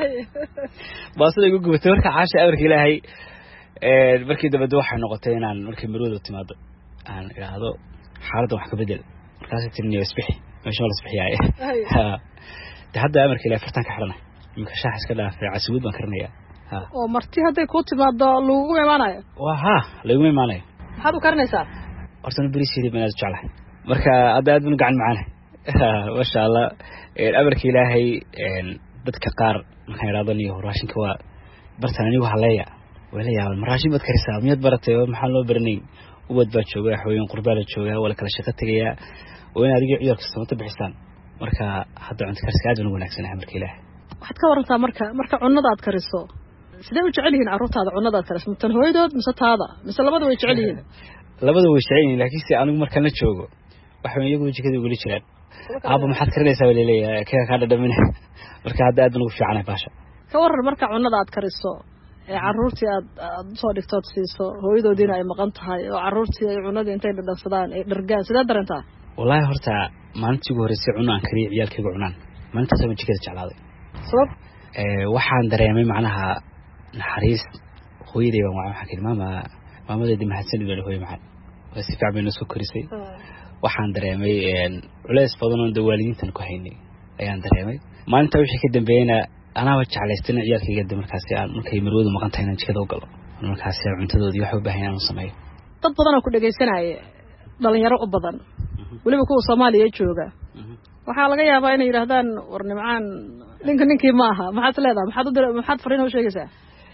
baasada ugu gubtay marka caasha abarka Ilaahay ee markii dabada waxay noqotay inaan markii marwada timaado aan iraado xaaladda wax ka bedel markaas tirniyo isbixi meesha la isbixiyay ha hadda amarka Ilaahay fartan ka xirnaa imka shaax iska dhaafay casuud baan karnaya ha oo marti haday ku timaado lagu imaanayo waa ha lagu imaanayo maxaad u karnaysaa horta bariisii baan aad jeclahay marka aad aad u gacan macaan ma sha Allah ee amarka Ilaahay een dadka qaar markay raadanayo raashinka waa bartani waxa leeyahay walaalayaal maraashin bad karisaa miyad baratay maxaa loo barnay ubad baa jooga xooyin qurbaa la jooga wala kala shaqo tagaya oo in adiga ciyaarka samata bixisaan marka hadda cunto karsiga aad u wanaagsan amarka Ilaahay waxaad ka warantaa marka marka cunnada aad kariso sidee u jecel yihiin carruurtaada cunnada aad kariso tan hooyadood mise taada mise labada way jecel yihiin labada way jecel yihiin laakiin si anigu marka la joogo waxa iyagu jikada ugu jiraan aaba maxaad karinaysaa walaalayaal ka ka dhadhamin marka hadda aad ugu fiicanahay baasha ka waran marka cunnada aad kariso ee carruurtii aad soo dhigtood siiso hooyadoodina ay maqan tahay oo carruurtii ay cunnada intay dhadhansadaan ay dhargaan sidee dareenta wallahi horta maalintii ugu horeysay cunaan kariyo ciyaalkayga cunaan maalintaas aan jikada jeclaaday sabab ee waxaan dareemay macnaha naxariis hooyaday baan waxa ka maama maamadeedii mahadsan iyo hooyo macaan waa si fiican bay soo korisay waxaan dareemay een culays badan oo dawaaliintan ku haynay ayaan dareemay maalinta wixii ka dambeeyna anaa wax jeclaystay ciyaalkayga markaas aan markay marwada maqan tahay inaan jikada u galo markaas cuntadoodii wax u baahan inaan sameeyo dad badan oo ku dhageysanaya dhalinyaro u badan waliba kuwa Soomaaliya jooga waxa laga yaabaa inay yiraahdaan war nimcaan ninka ninkii ma aha maxaad leedahay maxaad u maxaad fariin u sheegaysaa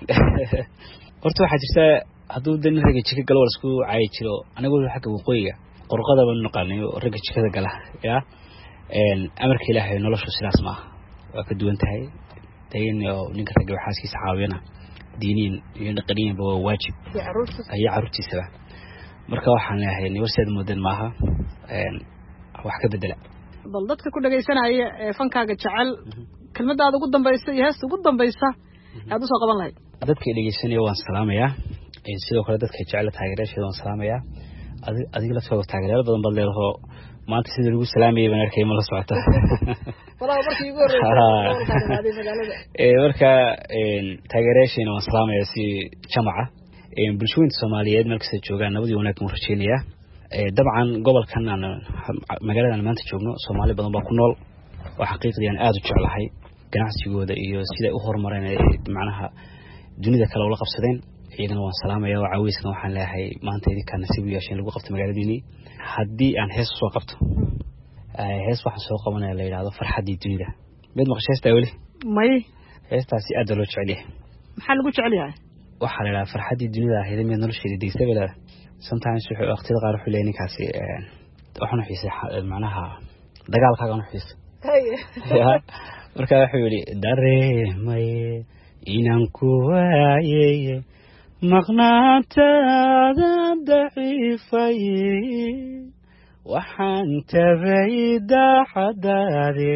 horta waxa jirta haduu dan raga jikada galo wala isku caay jiro anigu waxa ka waqooyiga qorqada baan naqaanay raga jikada gala ya een amarka Ilaahay noloshu sidaas ma aha waa ka duwan tahay tayinoo ninka raga waxaaskiisa caawina diiniin iyo dhaqaniin baa waajib ay carruurtiisa marka waxaan leeyahay warseed mudan maaha een wax ka bedela bal dadka ku dhageysanaya ee fankaaga jecel kelmadaada ugu dambaysa iyo heesta ugu dambaysa aad u soo qaban lahayd dadka dhageysanaya waan salaamayaa ee sidoo kale dadka jecel taageerashada waan salaamayaa adiga la soo taageero badan bad leedahay maanta sidii lagu salaamay baan arkay ma la socota walaal markii ugu horeysay magaalada ee marka een taageerashada waan salaamayaa si jamaca ee bulshooyinka Soomaaliyeed markay joogaan nabadii wanaag mu rajeynaya ee dabcan gobolkan aan magaalada maanta joogno Soomaali badan baa ku nool oo xaqiiqdiyan aad u jeclahay ganacsigooda iyo sida ay u horumareen macnaha dunida kale oo la qabsadeen iyagana waan salaamayaa oo caawisan waxaan leeyahay maanta idinka nasiib u yeeshay lagu qabto magaaladiini haddii aan hees soo qabto hees waxaan soo qabanaya la yiraahdo farxadii dunida mid maqashaysta wali may heestaasi aad loo jecel yahay maxaa lagu jecel yahay waxa la yiraahdaa farxadii dunida ahayd mid nolosheeda deegsay bala sometimes wuxuu waqtiga qaar wuxuu leeyahay ninkaasi waxaan xiisay macnaha dagaalkaaga aan xiisay marka wuxuu yiri dareemay inaan ku waayay maqnaantaada daciifay waxaan tabay daacadaade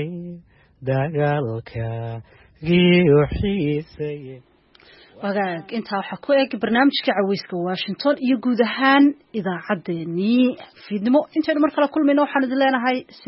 dagaalkaagii u xiisay wagaag intaa waxaa ku eg barnaamijka caweyska Washington iyo guud ahaan idaacaddeenii fiidnimo intaynu mar kale kulmayno waxaan idin leenahay